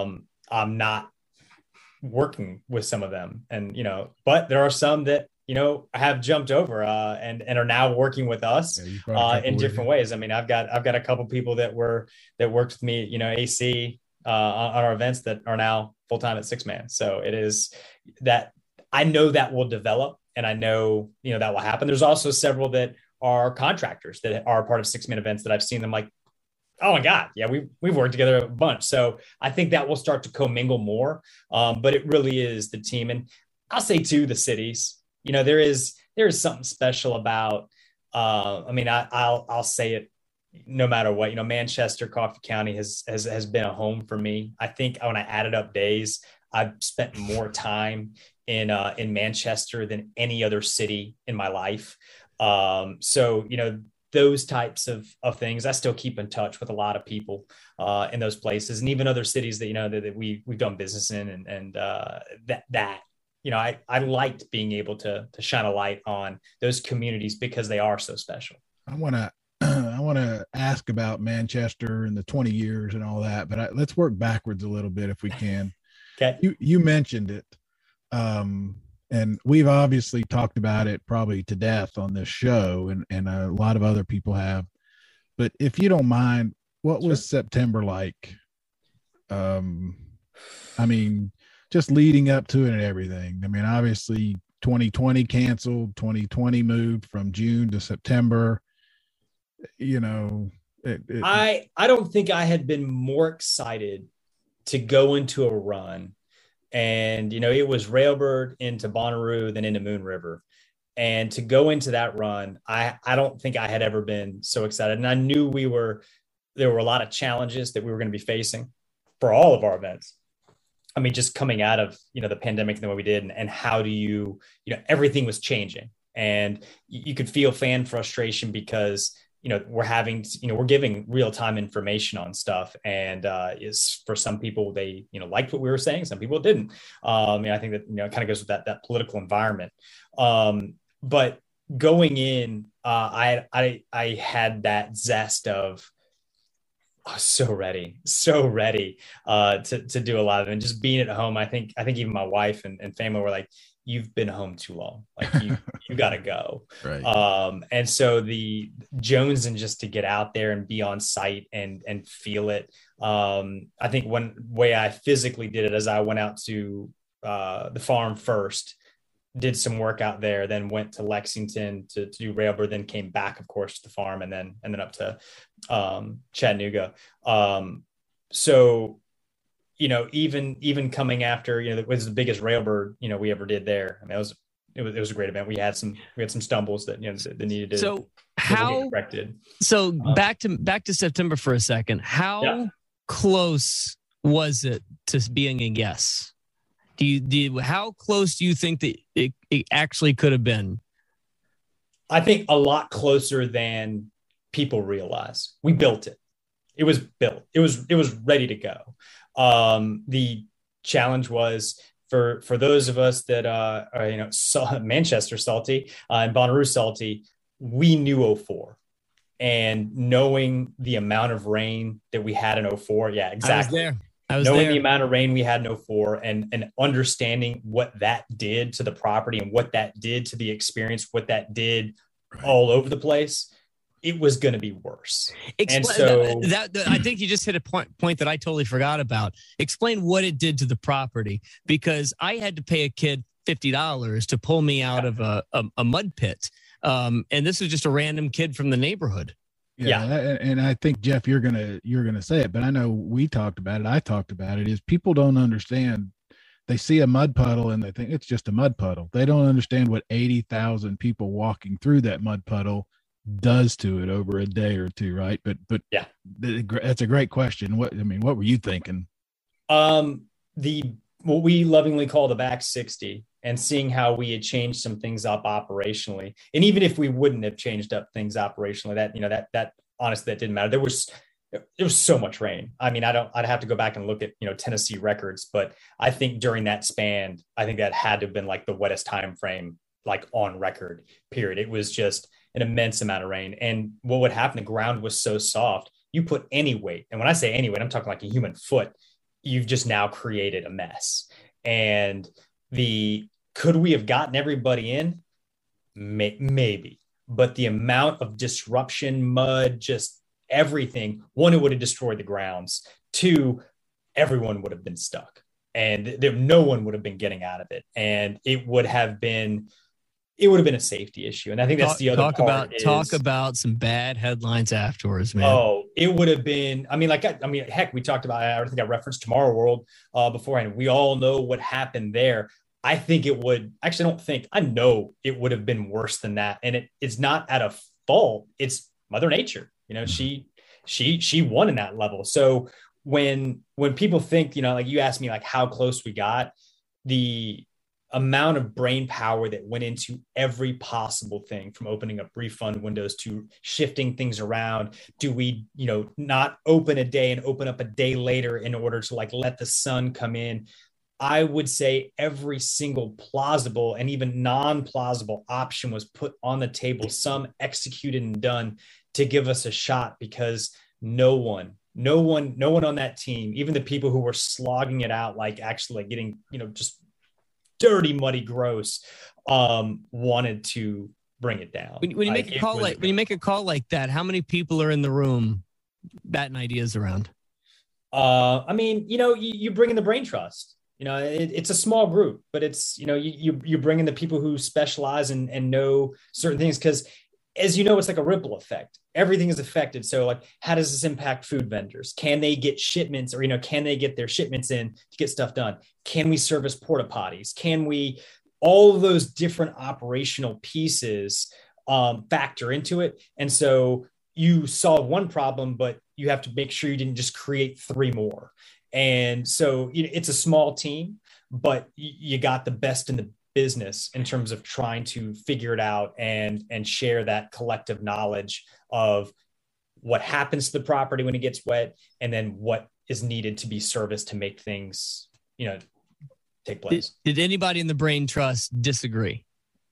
I'm not working with some of them. And, you know, but there are some that, you know, have jumped over uh, and, and are now working with us yeah, uh, in different ways. I mean, I've got, I've got a couple people that were, that worked with me, you know, A C uh, on, on our events that are now full-time at Six Man. So it is that I know that will develop, and I know, you know, that will happen. There's also several that are contractors that are part of Six Man events that I've seen them like, oh my God, yeah, we, we've worked together a bunch. So I think that will start to commingle more, um, but it really is the team. And I'll say too, the cities, you know, there is, there is something special about, uh, I mean, I, I'll, I'll say it no matter what, you know, Manchester, Coffee County has, has, has been a home for me. I think when I added up days, I've spent more time in, uh, in Manchester than any other city in my life. Um, so, you know, those types of, of things, I still keep in touch with a lot of people uh, in those places, and even other cities that, you know, that, that we, we've done business in, and, and uh, that, that, you know, I, I liked being able to, to shine a light on those communities because they are so special. I want to, I want to ask about Manchester and the twenty years and all that, but I, let's work backwards a little bit if we can. Okay. You, you mentioned it. Um, And we've obviously talked about it probably to death on this show, and, and a lot of other people have. But if you don't mind, what was sure. September like? Um, I mean, just leading up to it and everything. I mean, obviously twenty twenty canceled, twenty twenty moved from June to September. You know, it, it, I, I don't think I had been more excited to go into a run. And, you know, it was Railbird into Bonnaroo, then into Moon River. And to go into that run, I, I don't think I had ever been so excited. And I knew we were, there were a lot of challenges that we were going to be facing for all of our events. I mean, just coming out of, you know, the pandemic and the way we did, and, and how do you, you know, everything was changing. And you, you could feel fan frustration because, you know, we're having, you know, we're giving real-time information on stuff. And uh, is for some people, they, you know, liked what we were saying. Some people didn't. Um, and I think that, you know, it kind of goes with that, that political environment. Um, but going in, uh, I, I, I had that zest of, oh, so ready, so ready uh, to, to do a lot of it. And just being at home, I think, I think even my wife and, and family were like, you've been home too long. Like you, you got to go. Right. Um, and so the Jones, and just to get out there and be on site and, and feel it. Um, I think one way I physically did it is I went out to uh, the farm first, did some work out there, then went to Lexington to, to do Railbird, then came back, of course, to the farm, and then, and then up to um, Chattanooga. Um, so, you know, even, even coming after, you know, it was the biggest Railbird, you know, we ever did there. I mean, it was, it was, it was a great event. We had some, we had some stumbles that, you know, that needed to so how corrected. So um, back to, back to September for a second, how yeah. close was it to being a yes? Do you, do you, how close do you think that it, it actually could have been? I think a lot closer than people realize. We built it. It was built. It was, it was ready to go. Um, the challenge was for, for those of us that, uh, are, you know, so, Manchester salty uh, and Bonnaroo salty, we knew oh four, and knowing the amount of rain that we had in oh four. Yeah, exactly. I was there. I was knowing there. the amount of rain we had in oh four, and, and understanding what that did to the property and what that did to the experience, what that did right. all over the place. It was going to be worse. Expl- and so that, that I think you just hit a point, point that I totally forgot about. Explain what it did to the property, because I had to pay a kid fifty dollars to pull me out yeah. of a, a, a mud pit. Um, and this was just a random kid from the neighborhood. Yeah, yeah. And I think, Jeff, you're going to, you're going to say it, but I know we talked about it. I talked about it is people don't understand. They see a mud puddle and they think it's just a mud puddle. They don't understand what eighty thousand people walking through that mud puddle does to it over a day or two. Right. But, but yeah, that's a great question. What, I mean, what were you thinking? Um, the, what we lovingly call the back sixty, and seeing how we had changed some things up operationally. And even if we wouldn't have changed up things operationally, that, you know, that, that honestly, that didn't matter. There was, there was so much rain. I mean, I don't, I'd have to go back and look at, you know, Tennessee records, but I think during that span, I think that had to have been like the wettest time frame, like on record period. It was just an immense amount of rain. And what would happen, the ground was so soft, you put any weight. And when I say any weight, I'm talking like a human foot you've just now created a mess. And the could we have gotten everybody in? May, maybe, but the amount of disruption, mud, just everything. One, it would have destroyed the grounds. Two, everyone would have been stuck, and there, no one would have been getting out of it, and it would have been. It would have been a safety issue. And I think that's talk, the other talk part about is, talk about some bad headlines afterwards, man. Oh, it would have been, I mean, like, I, I mean, heck, we talked about, I think I referenced Tomorrow World uh, beforehand. We all know what happened there. I think it would actually, I don't think, I know it would have been worse than that. And it, it's not at a fault. It's Mother Nature. You know, she, she, she won in that level. So when, when people think, you know, like you asked me, like how close we got, the amount of brain power that went into every possible thing, from opening up refund windows to shifting things around. Do we, you know, not open a day and open up a day later in order to like let the sun come in? I would say every single plausible and even non-plausible option was put on the table, some executed and done to give us a shot, because no one, no one, no one on that team, even the people who were slogging it out, like actually like getting, you know, just dirty, muddy, gross, um, wanted to bring it down. When, when you make like, a call like when you make a call like that, how many people are in the room batting ideas around? Uh, I mean, you know, you, you bring in the brain trust. You know, it, it's a small group, but it's, you know, you you, you bring in the people who specialize and, and know certain things, because as you know, it's like a ripple effect. Everything is affected. So like, how does this impact food vendors? Can they get shipments, or, you know, can they get their shipments in to get stuff done? Can we service porta potties? Can we, all of those different operational pieces um, factor into it. And so you solve one problem, but you have to make sure you didn't just create three more. And so, you know, it's a small team, but you got the best in the business in terms of trying to figure it out and and share that collective knowledge of what happens to the property when it gets wet, and then what is needed to be serviced to make things, you know, take place. Did, did anybody in the brain trust disagree?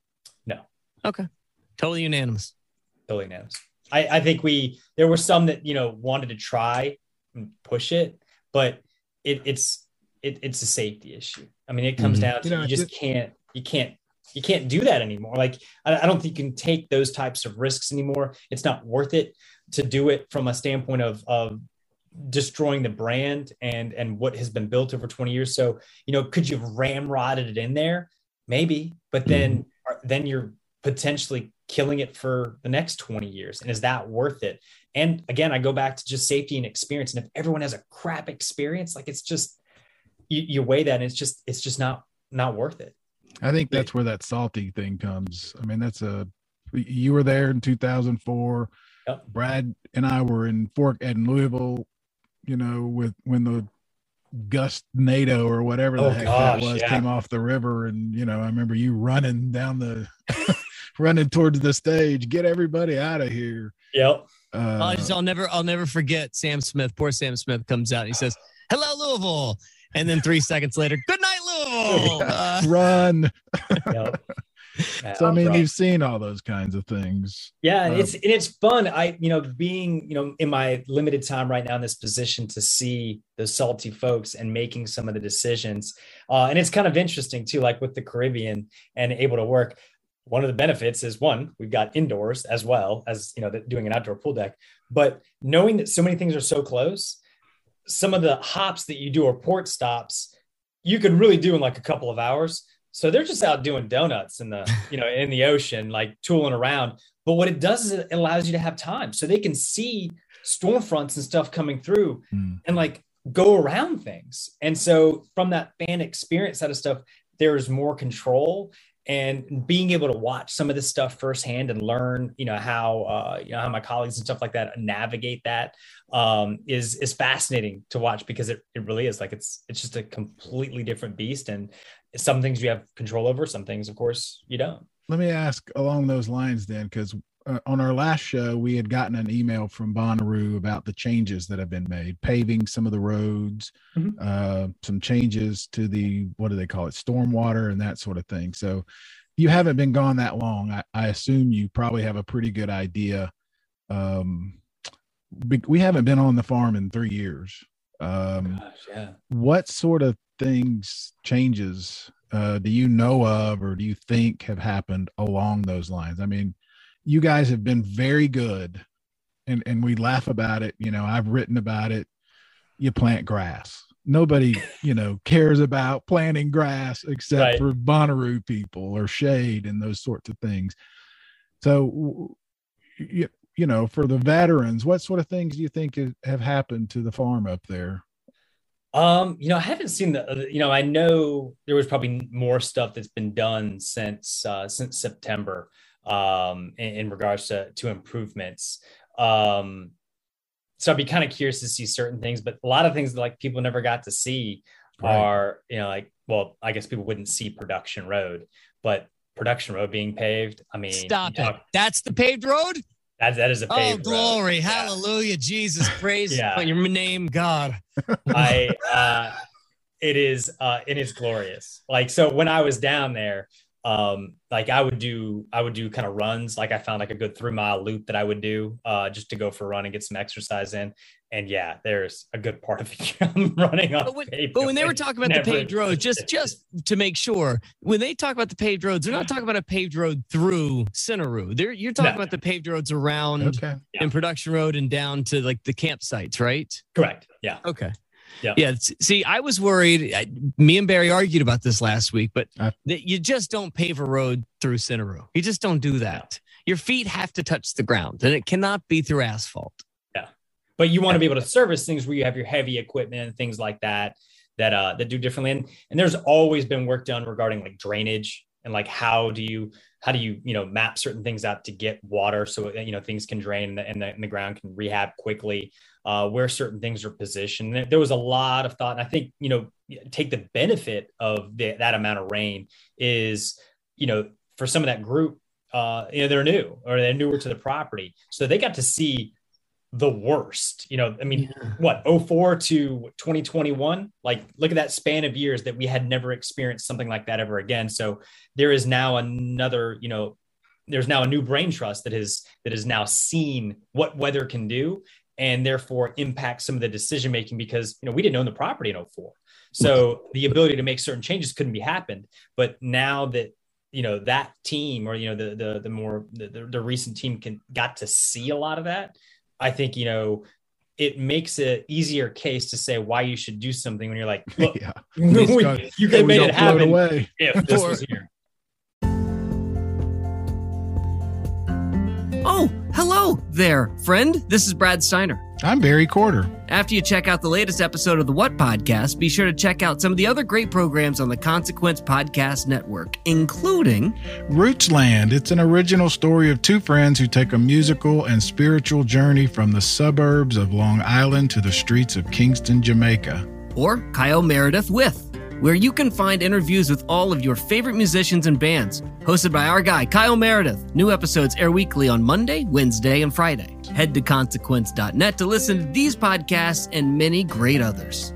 No. Okay. Totally unanimous. Totally unanimous. I, I think we, there were some that, you know, wanted to try and push it, but it, it's, it, it's a safety issue. I mean, it comes mm-hmm. down to, you, know, you just can't, you can't, you can't do that anymore. Like, I, I don't think you can take those types of risks anymore. It's not worth it to do it from a standpoint of, of destroying the brand and, and what has been built over twenty years. So, you know, could you have ramrodded it in there? Maybe, but then, mm-hmm. then you're potentially killing it for the next twenty years. And is that worth it? And again, I go back to just safety and experience. And if everyone has a crap experience, like, it's just, you, you weigh that and it's just, it's just not, not worth it. I think that's where that salty thing comes. I mean, that's a, you were there in two thousand four. Yep. Brad and I were in Fort in Louisville, you know, with when the Gust NATO or whatever the oh, heck gosh, that was yeah. came off the river. And, you know, I remember you running down the, running towards the stage, get everybody out of here. Yep. Uh, I'll, just, I'll never, I'll never forget Sam Smith. Poor Sam Smith comes out and he says, "Hello, Louisville." And then three seconds later, "Good night, Louisville." Uh, Run. Yep. So, I mean, you've seen all those kinds of things. Yeah. And um, it's, and it's fun. I, you know, being, you know, in my limited time right now in this position to see the salty folks and making some of the decisions. Uh, and it's kind of interesting too, like with the Caribbean and able to work. One of the benefits is, one, we've got indoors as well as, you know, doing an outdoor pool deck, but knowing that so many things are so close, some of the hops that you do or port stops, you could really do in like a couple of hours. So they're just out doing donuts in the, you know, in the ocean, like tooling around. But what it does is it allows you to have time so they can see storm fronts and stuff coming through mm. and like go around things. And so from that fan experience side of stuff, there's more control. And being able to watch some of this stuff firsthand and learn, you know, how, uh, you know, how my colleagues and stuff like that navigate that um, is, is fascinating to watch, because it, it really is like, it's, it's just a completely different beast. And some things you have control over, some things, of course, you don't. Let me ask along those lines then, because uh, on our last show, we had gotten an email from Bonnaroo about the changes that have been made, paving some of the roads, mm-hmm. uh, some changes to the, what do they call it, stormwater and that sort of thing. So you haven't been gone that long. I, I assume you probably have a pretty good idea. Um, we haven't been on the farm in three years. Um, Gosh, yeah. what sort of things, changes uh, do you know of or do you think have happened along those lines? I mean, you guys have been very good, and, and we laugh about it. You know, I've written about it. You plant grass. Nobody, you know, cares about planting grass except Right. for Bonnaroo people or shade and those sorts of things. So, you, you know, for the veterans, what sort of things do you think have happened to the farm up there? Um, you know, I haven't seen the, you know, I know there was probably more stuff that's been done since, uh, since September, um, in, in regards to, to improvements. Um, so I'd be kind of curious to see certain things, but a lot of things that like people never got to see Right. are, you know, like, well, I guess people wouldn't see Production Road, but Production Road being paved. I mean, Stop you know, it. That's the paved road? that, that is a Oh, paved road. glory. Yeah. Hallelujah. Jesus. Praise Yeah. your name, God. I, uh, it is, uh, it is glorious. Like, so when I was down there, um, like I would do, I would do kind of runs. Like I found like a good three mile loop that I would do, uh, just to go for a run and get some exercise in. And yeah, there's a good part of it I'm running on. But when, paved but when they were road. talking about the Never- paved road, just just to make sure, when they talk about the paved roads, they're not talking about a paved road through Cinnaru. They're you're talking No. about the paved roads around Okay. Yeah. in Production Road and down to like the campsites, right? Correct. Yeah. Okay. Yeah. Yeah. s- See, I was worried. I, me and Barry argued about this last week, but I- that you just don't pave a road through Cinnaru. You just don't do that. Your feet have to touch the ground, and it cannot be through asphalt. But you want to be able to service things where you have your heavy equipment and things like that, that, uh, that do differently. And, and there's always been work done regarding like drainage and like, how do you, how do you, you know, map certain things out to get water so, you know, things can drain and the, and the, and the ground can rehab quickly, uh, where certain things are positioned. There, there was a lot of thought. And I think, you know, take the benefit of the, that amount of rain is, you know, for some of that group, uh, you know, they're new or they're newer to the property. So they got to see the worst, you know, I mean, Yeah. what, oh four to twenty twenty-one, like look at that span of years that we had never experienced something like that ever again. So there is now another, you know, there's now a new brain trust that has, that has now seen what weather can do and therefore impact some of the decision making, because, you know, we didn't own the property in oh four. So the ability to make certain changes couldn't be happened. But now that, you know, that team or, you know, the, the, the more, the, the, the recent team can got to see a lot of that. I think, you know, it makes an easier case to say why you should do something when you're like, look, Yeah. we, you could have made it happen away. if this Or- was here. Oh, hello there, friend. This is Brad Steiner. I'm Barry Corder. After you check out the latest episode of the What Podcast, be sure to check out some of the other great programs on the Consequence Podcast Network, including Rootsland. It's an original story of two friends who take a musical and spiritual journey from the suburbs of Long Island to the streets of Kingston, Jamaica. or Kyle Meredith With, where you can find interviews with all of your favorite musicians and bands. Hosted by our guy, Kyle Meredith. New episodes air weekly on Monday, Wednesday, and Friday. Head to consequence dot net to listen to these podcasts and many great others.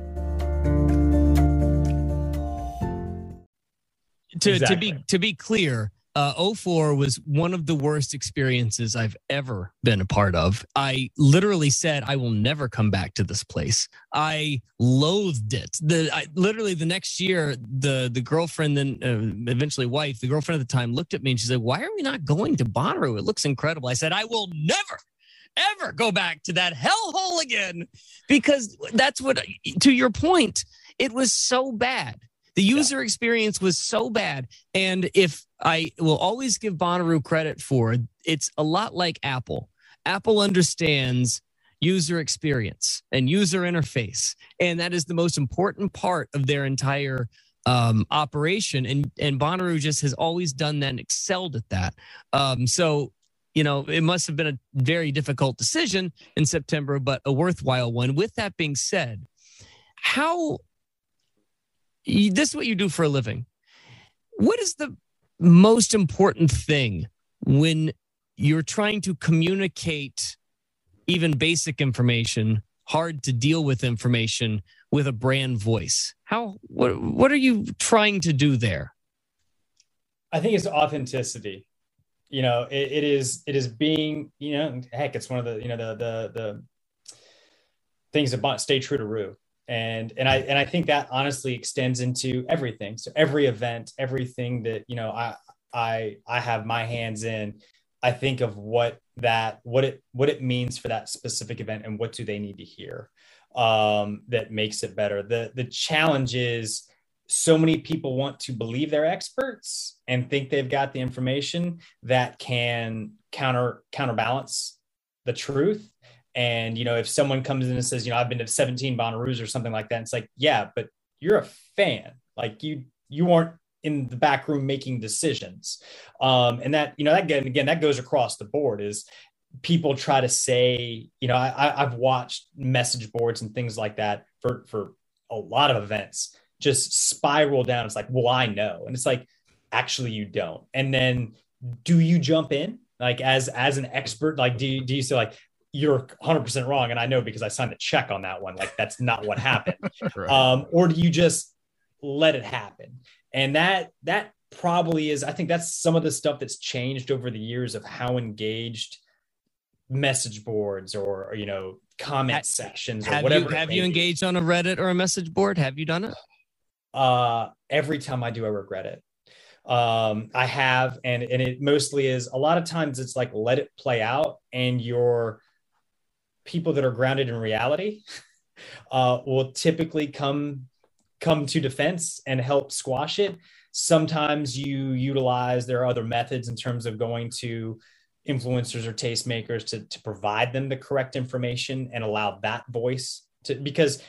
To Exactly. to be to be clear, uh, oh four was one of the worst experiences I've ever been a part of. I literally said I will never come back to this place. I loathed it. The I, literally the next year, the the girlfriend, then uh, eventually wife, the girlfriend at the time looked at me and she said, "Why are we not going to Bonnaroo? It looks incredible." I said, "I will never." Ever go back to that hellhole again, because that's what, to your point, it was so bad. The user experience was so bad. And if I will always give Bonnaroo credit for, it's a lot like Apple. Apple understands user experience and user interface. And that is the most important part of their entire um, operation. And, and Bonnaroo just has always done that and excelled at that. Um, so, you know, it must have been a very difficult decision in September, but a worthwhile one. With that being said, how... this is what you do for a living. What is the most important thing when you're trying to communicate even basic information, hard to deal with information with a brand voice? How, what, what are you trying to do there? I think it's authenticity. You know, it, it is, it is being, you know, heck, it's one of the, you know, the, the, the, things about stay true to Rue. And, and I, and I think that honestly extends into everything. So every event, everything that, you know, I, I, I have my hands in, I think of what that, what it, what it means for that specific event and what do they need to hear um, that makes it better. The, the challenge is so many people want to believe they're experts and think they've got the information that can counter counterbalance the truth. And, you know, if someone comes in and says, you know, I've been to seventeen Bonnaroos or something like that, it's like, yeah, but you're a fan. Like you, you aren't in the back room making decisions. Um, and that, you know, that again, again, that goes across the board is people try to say, you know, I, I've watched message boards and things like that for, for a lot of events just spiral down. It's like, well, I know. And it's like, actually you don't. And then do you jump in like as, as an expert? Like, do you, do you say like, you're one hundred percent wrong. And I know because I signed a check on that one. Like that's not what happened. Right. Um, or do you just let it happen? And that, that probably is, I think that's some of the stuff that's changed over the years of how engaged message boards or, or you know, comment have, sections or have whatever. You, have you engaged on a Reddit or a message board? Have you done it? Uh, every time I do, I regret it. Um, I have, and, and it mostly is a lot of times it's like, let it play out and your people that are grounded in reality, uh, will typically come, come to defense and help squash it. Sometimes you utilize, there are other methods in terms of going to influencers or tastemakers to, to provide them the correct information and allow that voice to, because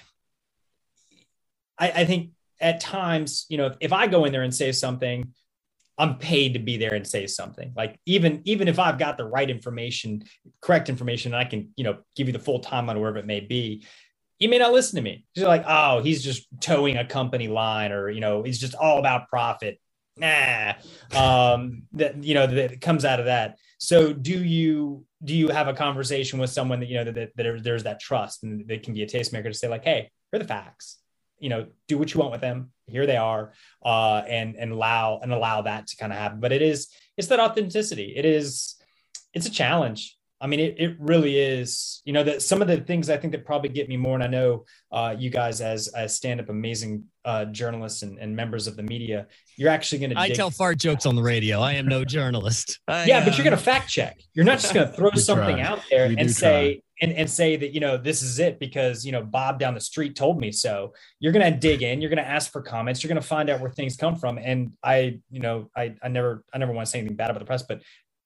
I, I think at times, you know, if, if I go in there and say something, I'm paid to be there and say something. Like even, even if I've got the right information, correct information, I can, you know, give you the full timeline or wherever it may be. You may not listen to me. You're like, oh, he's just towing a company line, or, you know, he's just all about profit. Nah, um, that, you know, that comes out of that. So do you, do you have a conversation with someone that, you know, that, that, that there's that trust and that can be a tastemaker to say like, hey, here are the facts, you know, do what you want with them. Here they are, uh, and, and allow, and allow that to kind of happen. But it is, it's that authenticity. It is, it's a challenge. I mean, it, it really is, you know, that some of the things I think that probably get me more. And I know uh, you guys as, as stand-up amazing uh, journalists and, and members of the media, you're actually going to, I tell fart jokes on the radio. I am no journalist. I, yeah, uh... but you're going to fact check. You're not just going to throw something try. out there we and say, try. and, and say that, you know, this is it because, you know, Bob down the street told me so. You're going to dig in, you're going to ask for comments, you're going to find out where things come from. And I, you know, I, I never, I never want to say anything bad about the press, but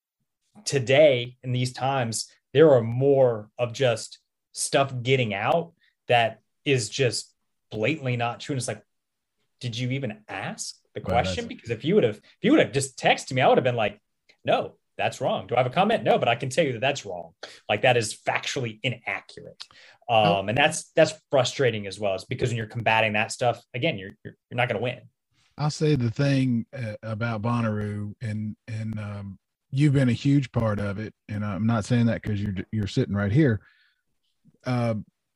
today in these times, there are more of just stuff getting out that is just blatantly not true. And it's like, did you even ask the Well, question? Because if you would have, if you would have just texted me, I would have been like, no, that's wrong. Do I have a comment? No, but I can tell you that that's wrong. Like that is factually inaccurate. Um, oh. And that's, that's frustrating as well. It's because when you're combating that stuff, again, you're, you're, you're not going to win. I'll say the thing uh, about Bonnaroo and, and, um, you've been a huge part of it. And I'm not saying that because you're, you're sitting right here. Uh,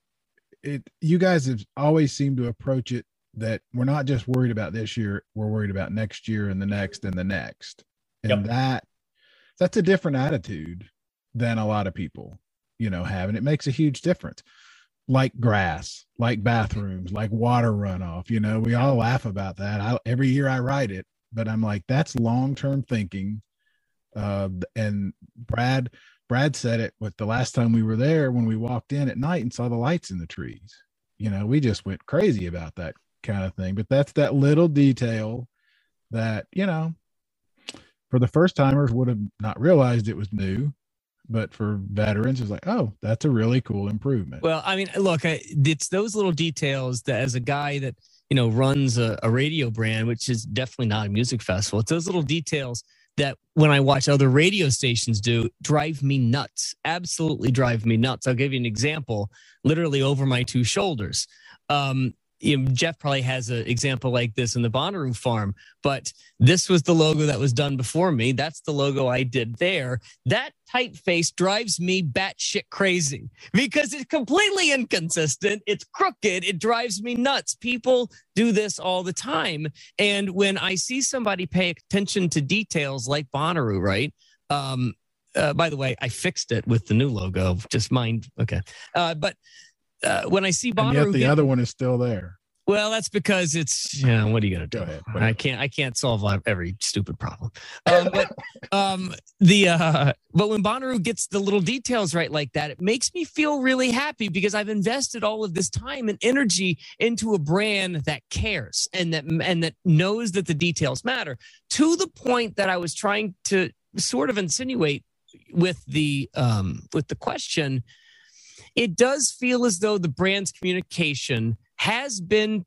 it, you guys have always seemed to approach it that we're not just worried about this year. We're worried about next year and the next and the next. And Yep. that, that's a different attitude than a lot of people, you know, have. And it makes a huge difference. Like grass, like bathrooms, like water runoff, you know, we all laugh about that. I, every year I write it, but I'm like, that's long-term thinking. Uh, and Brad, Brad said it with the last time we were there when we walked in at night and saw the lights in the trees. You know, we just went crazy about that kind of thing. But that's that little detail that, you know, for the first timers would have not realized it was new, but for veterans, it's like, oh, that's a really cool improvement. Well, I mean, look, I, it's those little details that as a guy that, you know, runs a, a radio brand, which is definitely not a music festival. It's those little details that when I watch other radio stations do drive me nuts, absolutely drive me nuts. I'll give you an example, literally over my two shoulders. Um, you know, Jeff probably has an example like this in the Bonnaroo farm, but this was the logo that was done before me. That's the logo I did there. That typeface drives me batshit crazy because it's completely inconsistent. It's crooked. It drives me nuts. People do this all the time. And when I see somebody pay attention to details like Bonnaroo, right? Um, uh, by the way, I fixed it with the new logo. Just mind. Okay. Uh, but uh, when I see And Bonnaroo, yet the get- other one is still there. well, that's because it's, you know, what are you going to Go do? ahead. I can't, I can't solve every stupid problem. Um, but um, the, uh, but when Bonnaroo gets the little details right like that, it makes me feel really happy because I've invested all of this time and energy into a brand that cares and that, and that knows that the details matter, to the point that I was trying to sort of insinuate with the, um, with the question. It does feel as though the brand's communication has been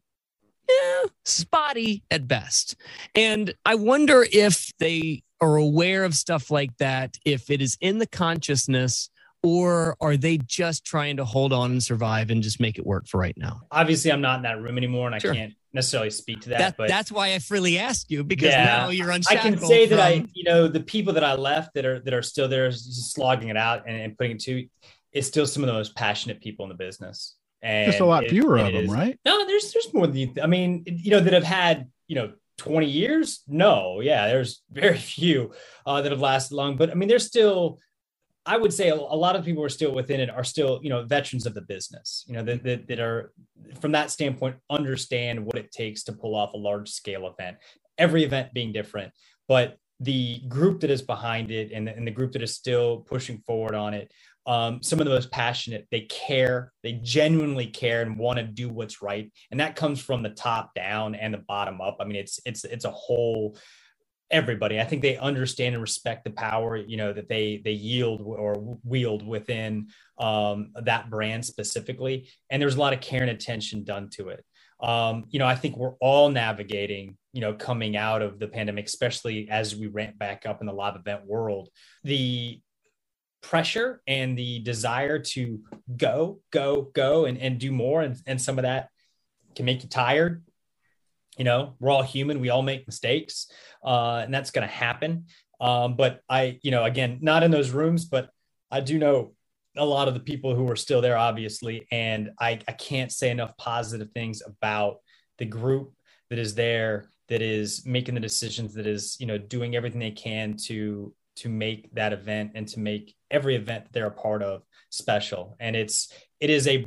eh, spotty at best. And I wonder if they are aware of stuff like that, if it is in the consciousness, or are they just trying to hold on and survive and just make it work for right now? Obviously, I'm not in that room anymore, and Sure. I can't necessarily speak to that. that but that's why I freely asked you, because Yeah. now you're I unshackled. can say that I, from- you know, the people that I left that are that are still there, slogging it out and, and putting it to, it's still some of the most passionate people in the business. And Just a lot it- fewer and of it them, is- right? No, there's there's more than you. I mean, you know, that have had, you know, twenty years. No, yeah, there's very few uh, that have lasted long. But I mean, there's still, I would say, a, a lot of people who are still within it are still, you know, veterans of the business. You know, that, that that are from that standpoint understand what it takes to pull off a large scale event. Every event being different, but the group that is behind it and the, and the group that is still pushing forward on it. Um, some of the most passionate, they care, they genuinely care and want to do what's right. And that comes from the top down and the bottom up. I mean, it's, it's, it's a whole, everybody. I think they understand and respect the power, you know, that they, they yield or wield within um, that brand specifically. And there's a lot of care and attention done to it. Um, you know, I think we're all navigating, you know, coming out of the pandemic, especially as we ramp back up in the live event world, the pressure and the desire to go, go, go and, and do more. And, and some of that can make you tired. You know, we're all human. We all make mistakes uh, and that's going to happen. Um, but I, you know, again, not in those rooms, but I do know a lot of the people who are still there, obviously. And I, I can't say enough positive things about the group that is there, that is making the decisions, that is, you know, doing everything they can to, to make that event and to make every event that they're a part of special. And it's, it is a,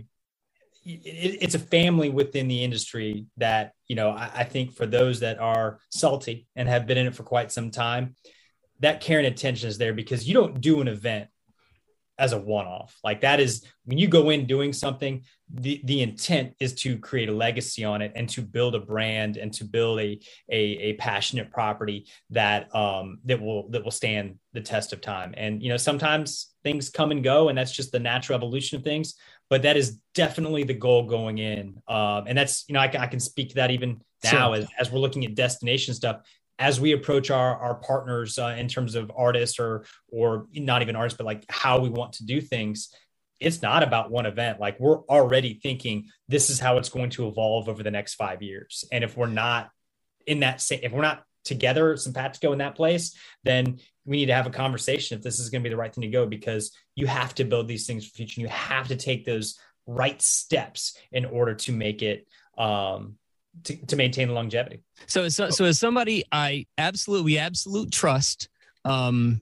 it, it's a family within the industry that, you know, I, I think for those that are salty and have been in it for quite some time, that care and attention is there, because you don't do an event as a one-off. Like that is when you go in doing something, the, the intent is to create a legacy on it and to build a brand and to build a, a, a passionate property that, um, that will, that will stand the test of time. And, you know, sometimes things come and go, and that's just the natural evolution of things, but that is definitely the goal going in. Um, and that's, you know, I, I can speak to that even now Sure. as, as we're looking at destination stuff. As we approach our, our partners uh, in terms of artists or, or not even artists, but like how we want to do things, it's not about one event. Like we're already thinking this is how it's going to evolve over the next five years. And if we're not in that same, if we're not together, simpatico in that place, then we need to have a conversation if this is going to be the right thing to go, because you have to build these things for the future. And you have to take those right steps in order to make it, um, To, to maintain the longevity. So, so, so as somebody I absolutely, we absolute trust, um,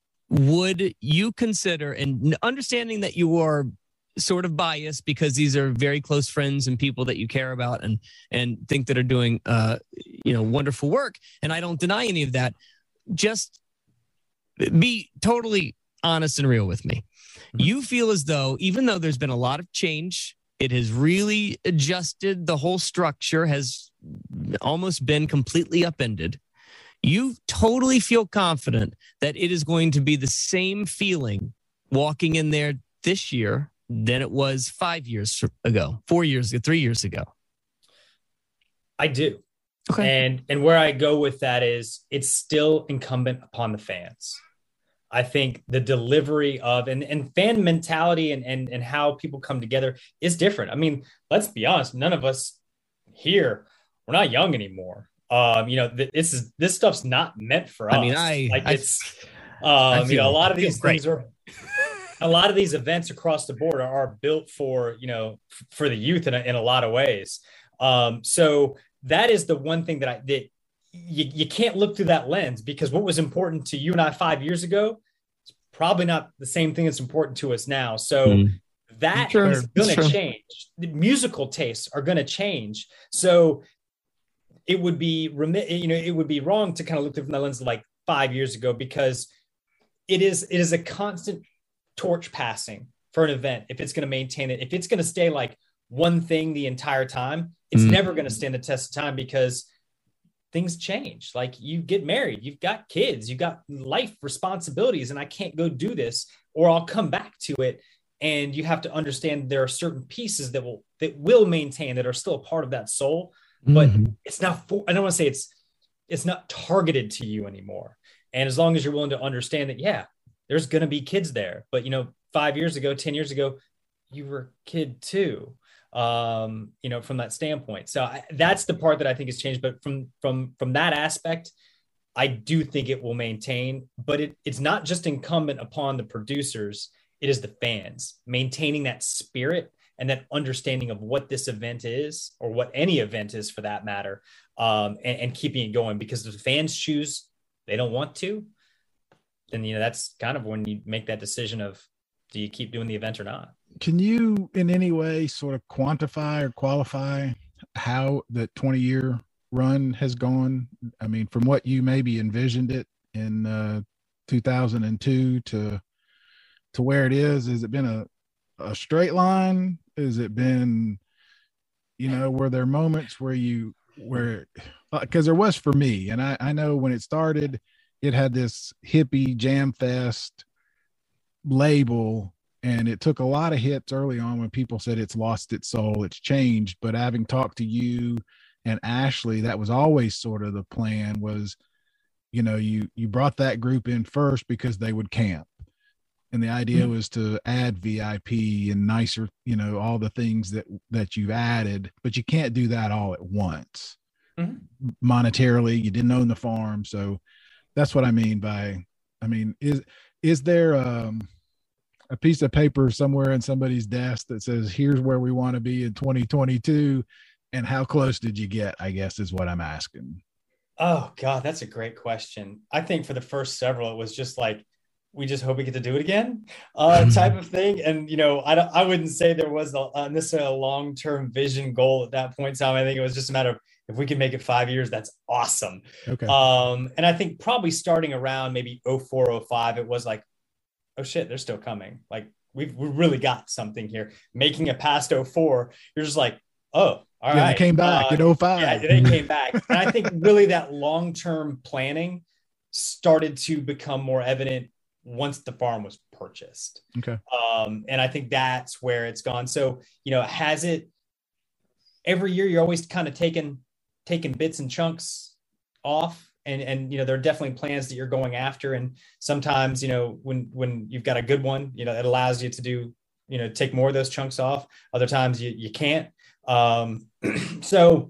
would you consider, and understanding that you are sort of biased because these are very close friends and people that you care about and, and think that are doing, uh, you know, wonderful work. And I don't deny any of that. Just be totally honest and real with me. Mm-hmm. You feel as though, even though there's been a lot of change, it has really adjusted. The whole structure has almost been completely upended. You totally feel confident that it is going to be the same feeling walking in there this year than it was five years ago, four years ago, three years ago. I do. Okay. And, and where I go with that is it's still incumbent upon the fans. I think the delivery of and, and fan mentality and, and, and how people come together is different. I mean, let's be honest. None of us here, we're not young anymore. Um, you know, th- this is, this stuff's not meant for us. I mean, I, like I, it's, um, you know, a lot of these great. things are, a lot of these events across the board are, are built for, you know, f- for the youth in a, in a lot of ways. Um, so that is the one thing that I, that you, you can't look through that lens, because what was important to you and I five years ago, probably not the same thing that's important to us now. So mm. that Sure, is going to sure. change. The musical tastes are going to change. So it would be remi- you know, it would be wrong to kind of look through from the lens of like five years ago, because it is it is a constant torch passing for an event. If it's going to maintain it, if it's going to stay like one thing the entire time, it's Mm. never going to stand the test of time, because things change. Like, you get married, you've got kids, you've got life responsibilities, and I can't go do this, or I'll come back to it. And you have to understand there are certain pieces that will that will maintain, that are still a part of that soul, but Mhm. it's not for, I don't want to say it's it's not targeted to you anymore. And as long as you're willing to understand that, yeah, there's going to be kids there, but you know, five years ago, ten years ago, you were a kid too. Um, you know, from that standpoint. So I, that's the part that I think has changed. But from from from that aspect, I do think it will maintain. But it, it's not just incumbent upon the producers; it is the fans maintaining that spirit and that understanding of what this event is, or what any event is for that matter, um, and, and keeping it going. Because if the fans choose they don't want to, then you know that's kind of when you make that decision of, do you keep doing the event or not? Can you in any way sort of quantify or qualify how the twenty year run has gone? I mean, from what you maybe envisioned it in uh, two thousand two to to where it is, has it been a, a straight line? Has it been, you know, were there moments where you, where, because there was for me, and I, I know when it started, it had this hippie jam fest label, and it took a lot of hits early on when people said it's lost its soul, it's changed. But having talked to you and Ashley, that was always sort of the plan, was, you know, you you brought that group in first because they would camp, and the idea mm-hmm. was to add V I P and nicer, you know, all the things that that you've added, but you can't do that all at once. Mm-hmm. Monetarily, you didn't own the farm, so that's what I mean by, I mean, is is there um a piece of paper somewhere in somebody's desk that says, here's where we want to be in twenty twenty-two, and how close did you get, I guess is what I'm asking. Oh God, that's a great question. I think for the first several, it was just like, we just hope we get to do it again, uh, type of thing. And, you know, I don't, I wouldn't say there was a, a necessarily a long-term vision goal at that point in time. I think it was just a matter of, if we can make it five years, that's awesome. Okay. Um, and I think probably starting around maybe oh four, oh five, it was like, oh shit, they're still coming. Like we've, we really got something here. Making it past oh four, you're just like, oh, all yeah, right. They came back uh, in oh five. Yeah, they came back. And I think really that long-term planning started to become more evident once the farm was purchased. Okay. Um, and I think that's where it's gone. So, you know, has it, every year you're always kind of taking, taking bits and chunks off, and, and, you know, there are definitely plans that you're going after. And sometimes, you know, when, when you've got a good one, you know, it allows you to do, you know, take more of those chunks off. Other times you, you can't. Um, so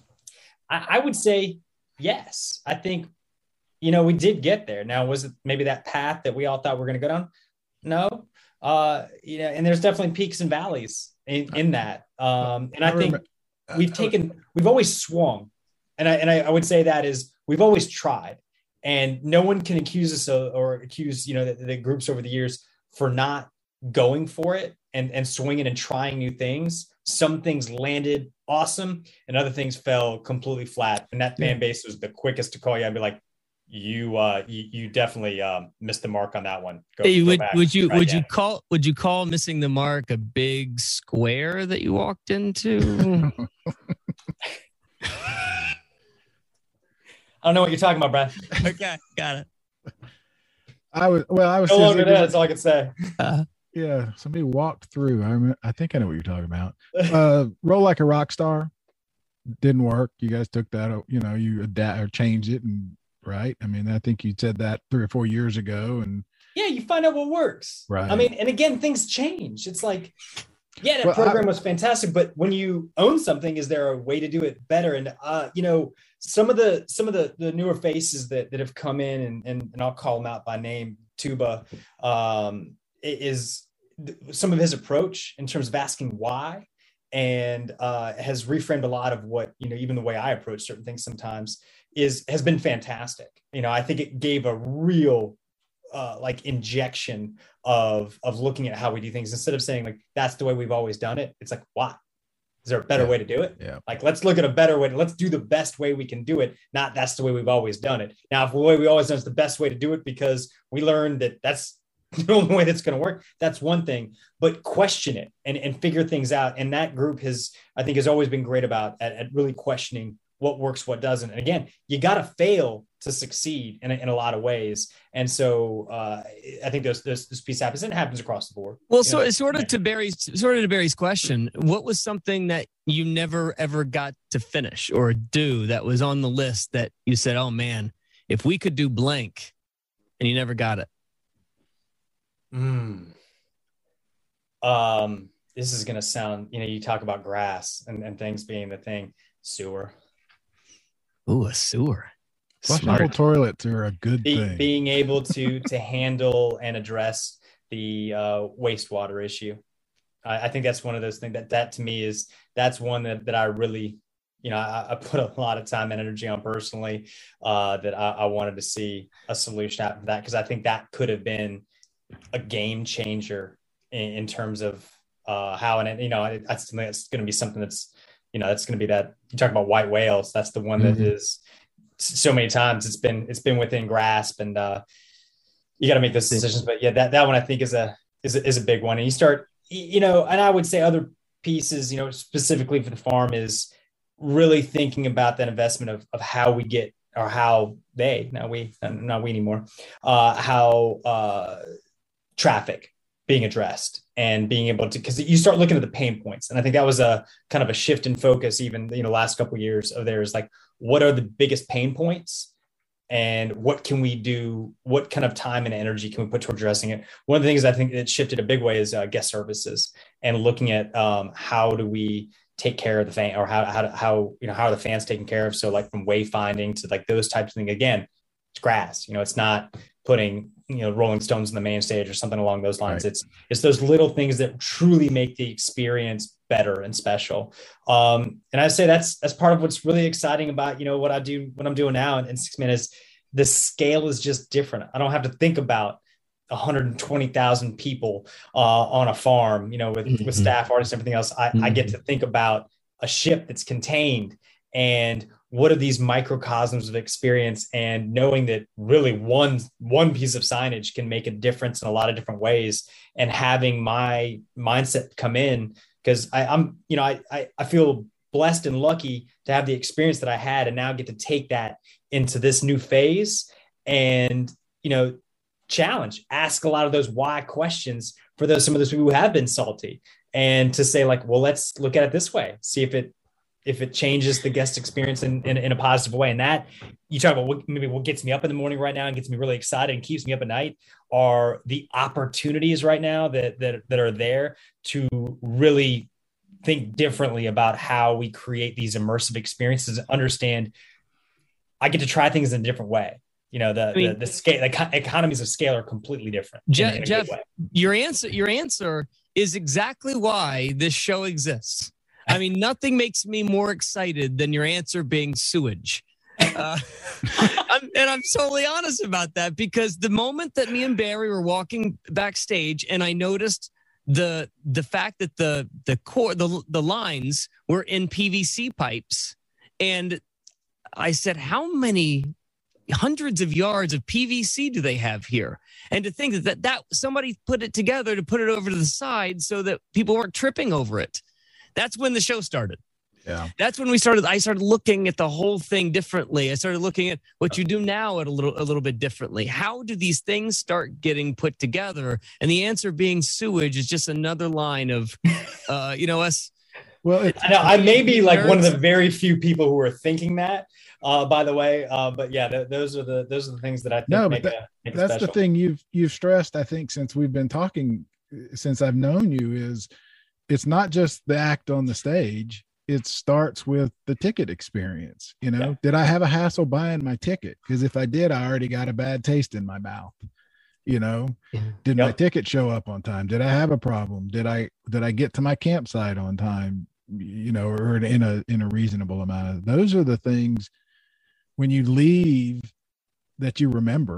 I, I would say, yes, I think, you know, we did get there. Now, was it maybe that path that we all thought we were going to go down? No. Uh, you know, and there's definitely peaks and valleys in, in that. Um, and I think we've taken, we've always swung. And I, and I, I would say that is, we've always tried, and no one can accuse us of, or accuse, you know, the, the groups over the years for not going for it and, and swinging and trying new things. Some things landed awesome and other things fell completely flat. And that fan base was the quickest to call you. I'd be like, you, uh, you, you definitely um, missed the mark on that one. Go, hey, go would, back, would you, would again. you call, would you call missing the mark a big square that you walked into? I don't know what you're talking about, Brad. Okay, got it. I was, well, I was no longer there. That's all I can say. Uh, yeah, somebody walked through. I remember, I think I know what you're talking about. Uh, Roll Like a Rock Star didn't work. You guys took that, you know, you adapt or changed it, and right. I mean, I think you said that three or four years ago, and yeah, you find out what works. Right. I mean, and again, things change. It's like, yeah, that well, program I, was fantastic, but when you own something, is there a way to do it better? And uh, you know, some of the some of the the newer faces that that have come in, and and, and I'll call them out by name, Tuba, um, is some of his approach in terms of asking why, and uh, has reframed a lot of what, you know, even the way I approach certain things sometimes is has been fantastic. You know, I think it gave a real uh, like injection of of looking at how we do things instead of saying like that's the way we've always done it. It's like, why? Is there a better yeah. way to do it? Yeah. Like, let's look at a better way. Let's do the best way we can do it. Not that's the way we've always done it. Now, if the way we always done is the best way to do it because we learned that that's the only way that's going to work, that's one thing. But question it and, and figure things out. And that group has, I think, has always been great about at, at really questioning what works, what doesn't. And again, you got to fail to succeed in a, in a lot of ways. And so uh, I think those, those, this piece happens and it happens across the board. Well, so it's sort of to Barry's, sort of to Barry's question, what was something that you never, ever got to finish or do that was on the list that you said, oh man, if we could do blank, and you never got it? Mm. Um, this is going to sound, you know, you talk about grass and, and things being the thing, sewer. Ooh, a sewer. Flushable toilets are a good Be, thing. Being able to to handle and address the uh, wastewater issue. I, I think that's one of those things that that to me is that's one that, that I really, you know, I, I put a lot of time and energy on personally. Uh, that I, I wanted to see a solution out of that because I think that could have been a game changer in, in terms of uh, how and you know that's that's going to be something that's you know that's going to be that you talk about white whales. That's the one Mm-hmm. that is. So many times it's been it's been within grasp and uh you got to make those decisions, but yeah that that one I think is a is a, is a big one. And you start you know and I would say other pieces you know specifically for the farm is really thinking about that investment of of how we get or how they not we not we anymore uh how uh traffic being addressed and being able to because you start looking at the pain points. And I think that was a kind of a shift in focus even you know last couple of years of theirs like what are the biggest pain points and what can we do? What kind of time and energy can we put toward addressing it? One of the things I think that shifted a big way is uh, guest services and looking at um, how do we take care of the fan or how, how, how, you know, how are the fans taken care of? So like from wayfinding to like those types of things, again, it's grass, you know, it's not putting, you know, Rolling Stones on the main stage or something along those lines. Right. It's, it's those little things that truly make the experience better and special. Um, and I say that's, that's part of what's really exciting about, you know, what I do, what I'm doing now in, in Six Man is the scale is just different. I don't have to think about one hundred twenty thousand people uh, on a farm, you know, with, mm-hmm. with staff, artists, everything else. I, mm-hmm. I get to think about a ship that's contained and what are these microcosms of experience, and knowing that really one, one piece of signage can make a difference in a lot of different ways, and having my mindset come in because I'm, you know, I, I, I feel blessed and lucky to have the experience that I had and now get to take that into this new phase and, you know, challenge, ask a lot of those why questions for those, some of those people who have been salty, and to say like, well, let's look at it this way, see if it, if it changes the guest experience in, in, in a positive way. And that you talk about what, maybe what gets me up in the morning right now and gets me really excited and keeps me up at night are the opportunities right now that, that, that are there to really think differently about how we create these immersive experiences and understand I get to try things in a different way. You know, the, I mean, the, the scale, the economies of scale are completely different. Jeff, in, in Jeff your answer, your answer is exactly why this show exists. I mean, nothing makes me more excited than your answer being sewage. Uh, I'm, and I'm totally honest about that, because the moment that me and Barry were walking backstage and I noticed the the fact that the the core the the lines were in P V C pipes, and I said, how many hundreds of yards of P V C do they have here? And to think that, that that somebody put it together to put it over to the side so that people weren't tripping over it. That's when the show started. Yeah. That's when we started. I started looking at the whole thing differently. I started looking at what you do now at a little, a little bit differently. How do these things start getting put together? And the answer being sewage is just another line of, uh, you know, us. Well, it, I know I may be like one of the very few people who are thinking that, uh, by the way. Uh, but yeah, th- those are the, those are the things that I think no, make but a, make that's special. The thing you've, you've stressed, I think, since we've been talking, since I've known you, is it's not just the act on the stage. It starts with the ticket experience. You know, yeah. Did I have a hassle buying my ticket? Because if I did, I already got a bad taste in my mouth. You know, yeah. Did yep. my ticket show up on time? Did I have a problem? Did I, did I get to my campsite on time? You know, or in a, in a reasonable amount of, those are the things when you leave that you remember.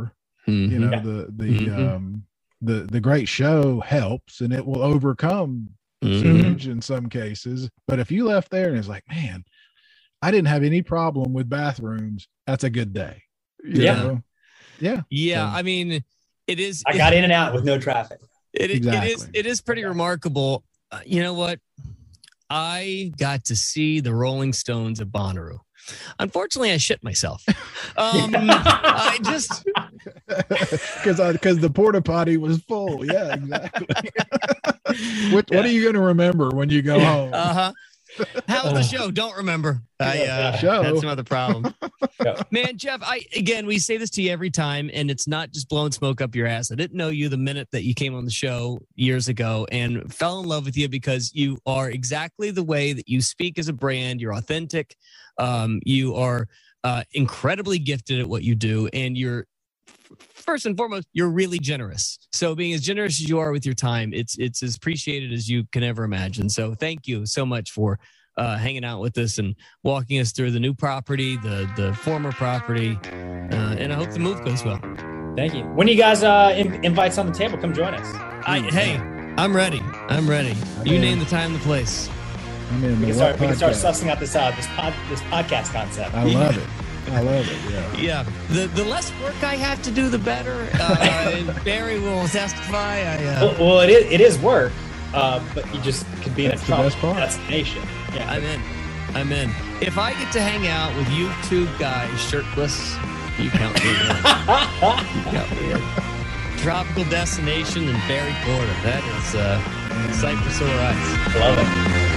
Mm-hmm. You know, Yeah. the the Mhm. um the the great show helps, and it will overcome Mhm. sewage in some cases. But if you left there and it's like, man, I didn't have any problem with bathrooms, that's a good day. You Yeah. know? Yeah. Yeah, So- I mean, it is. I got in and out with no traffic. It, it is. Exactly. It is pretty remarkable. Uh, you know what? I got to see the Rolling Stones at Bonnaroo. Unfortunately, I shit myself. Um, I just Because because the porta potty was full. Yeah, exactly. what what are you going to remember when you go home? uh huh. How was the show? Don't remember. I, uh, Show. That's another problem. Yeah. Man, Jeff, I again we say this to you every time, and it's not just blowing smoke up your ass. I didn't know you the minute that you came on the show years ago, and fell in love with you because you are exactly the way that you speak as a brand. You're authentic. Um, you are uh, incredibly gifted at what you do, and you're first and foremost, you're really generous. So being as generous as you are with your time, it's it's as appreciated as you can ever imagine. So thank you so much for uh, hanging out with us and walking us through the new property, the the former property, uh, and I hope the move goes well. Thank you. When you guys uh, in- invites on the table, come join us. I, hey, I'm ready. I'm ready. You name the time, the place. I'm in We the can start. what We can start podcast? sussing out this uh, this pod this podcast concept. I love it. I love it. Yeah. Yeah, the the less work I have to do, the better. Uh, and Barry will testify. I, uh, Well, well, it is it is work, uh, but you just could be in a That's the tropical best part. destination. Yeah. I'm in. I'm in. If I get to hang out with you two guys shirtless, you count me in. You count me in. Tropical destination in Barry, Florida. That is uh, a sight for sore eyes. Love it.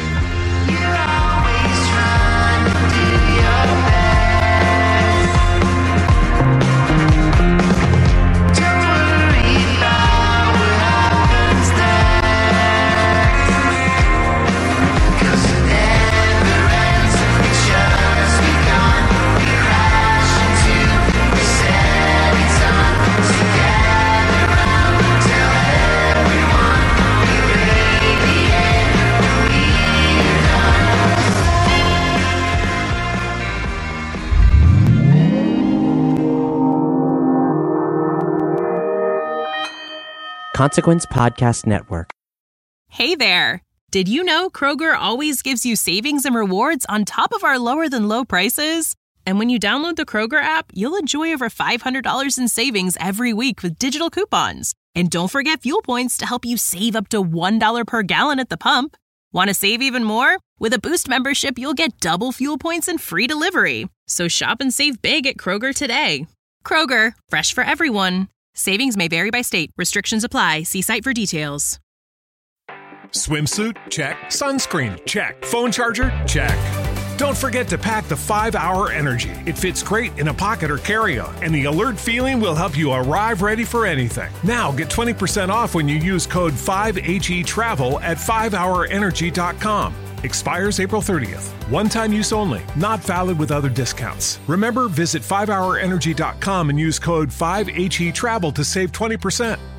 Consequence Podcast Network. Hey there! Did you know Kroger always gives you savings and rewards on top of our lower than low prices? And when you download the Kroger app, you'll enjoy over five hundred dollars in savings every week with digital coupons. And don't forget fuel points to help you save up to one dollar per gallon at the pump. Want to save even more? With a Boost membership, you'll get double fuel points and free delivery. So shop and save big at Kroger today. Kroger, fresh for everyone. Savings may vary by state. Restrictions apply. See site for details. Swimsuit? Check. Sunscreen? Check. Phone charger? Check. Don't forget to pack the five hour Energy. It fits great in a pocket or carry-on, and the alert feeling will help you arrive ready for anything. Now get twenty percent off when you use code five H E travel at five hour energy dot com. Expires April thirtieth. One-time use only. Not valid with other discounts. Remember, visit five hour energy dot com and use code five H E travel to save twenty percent.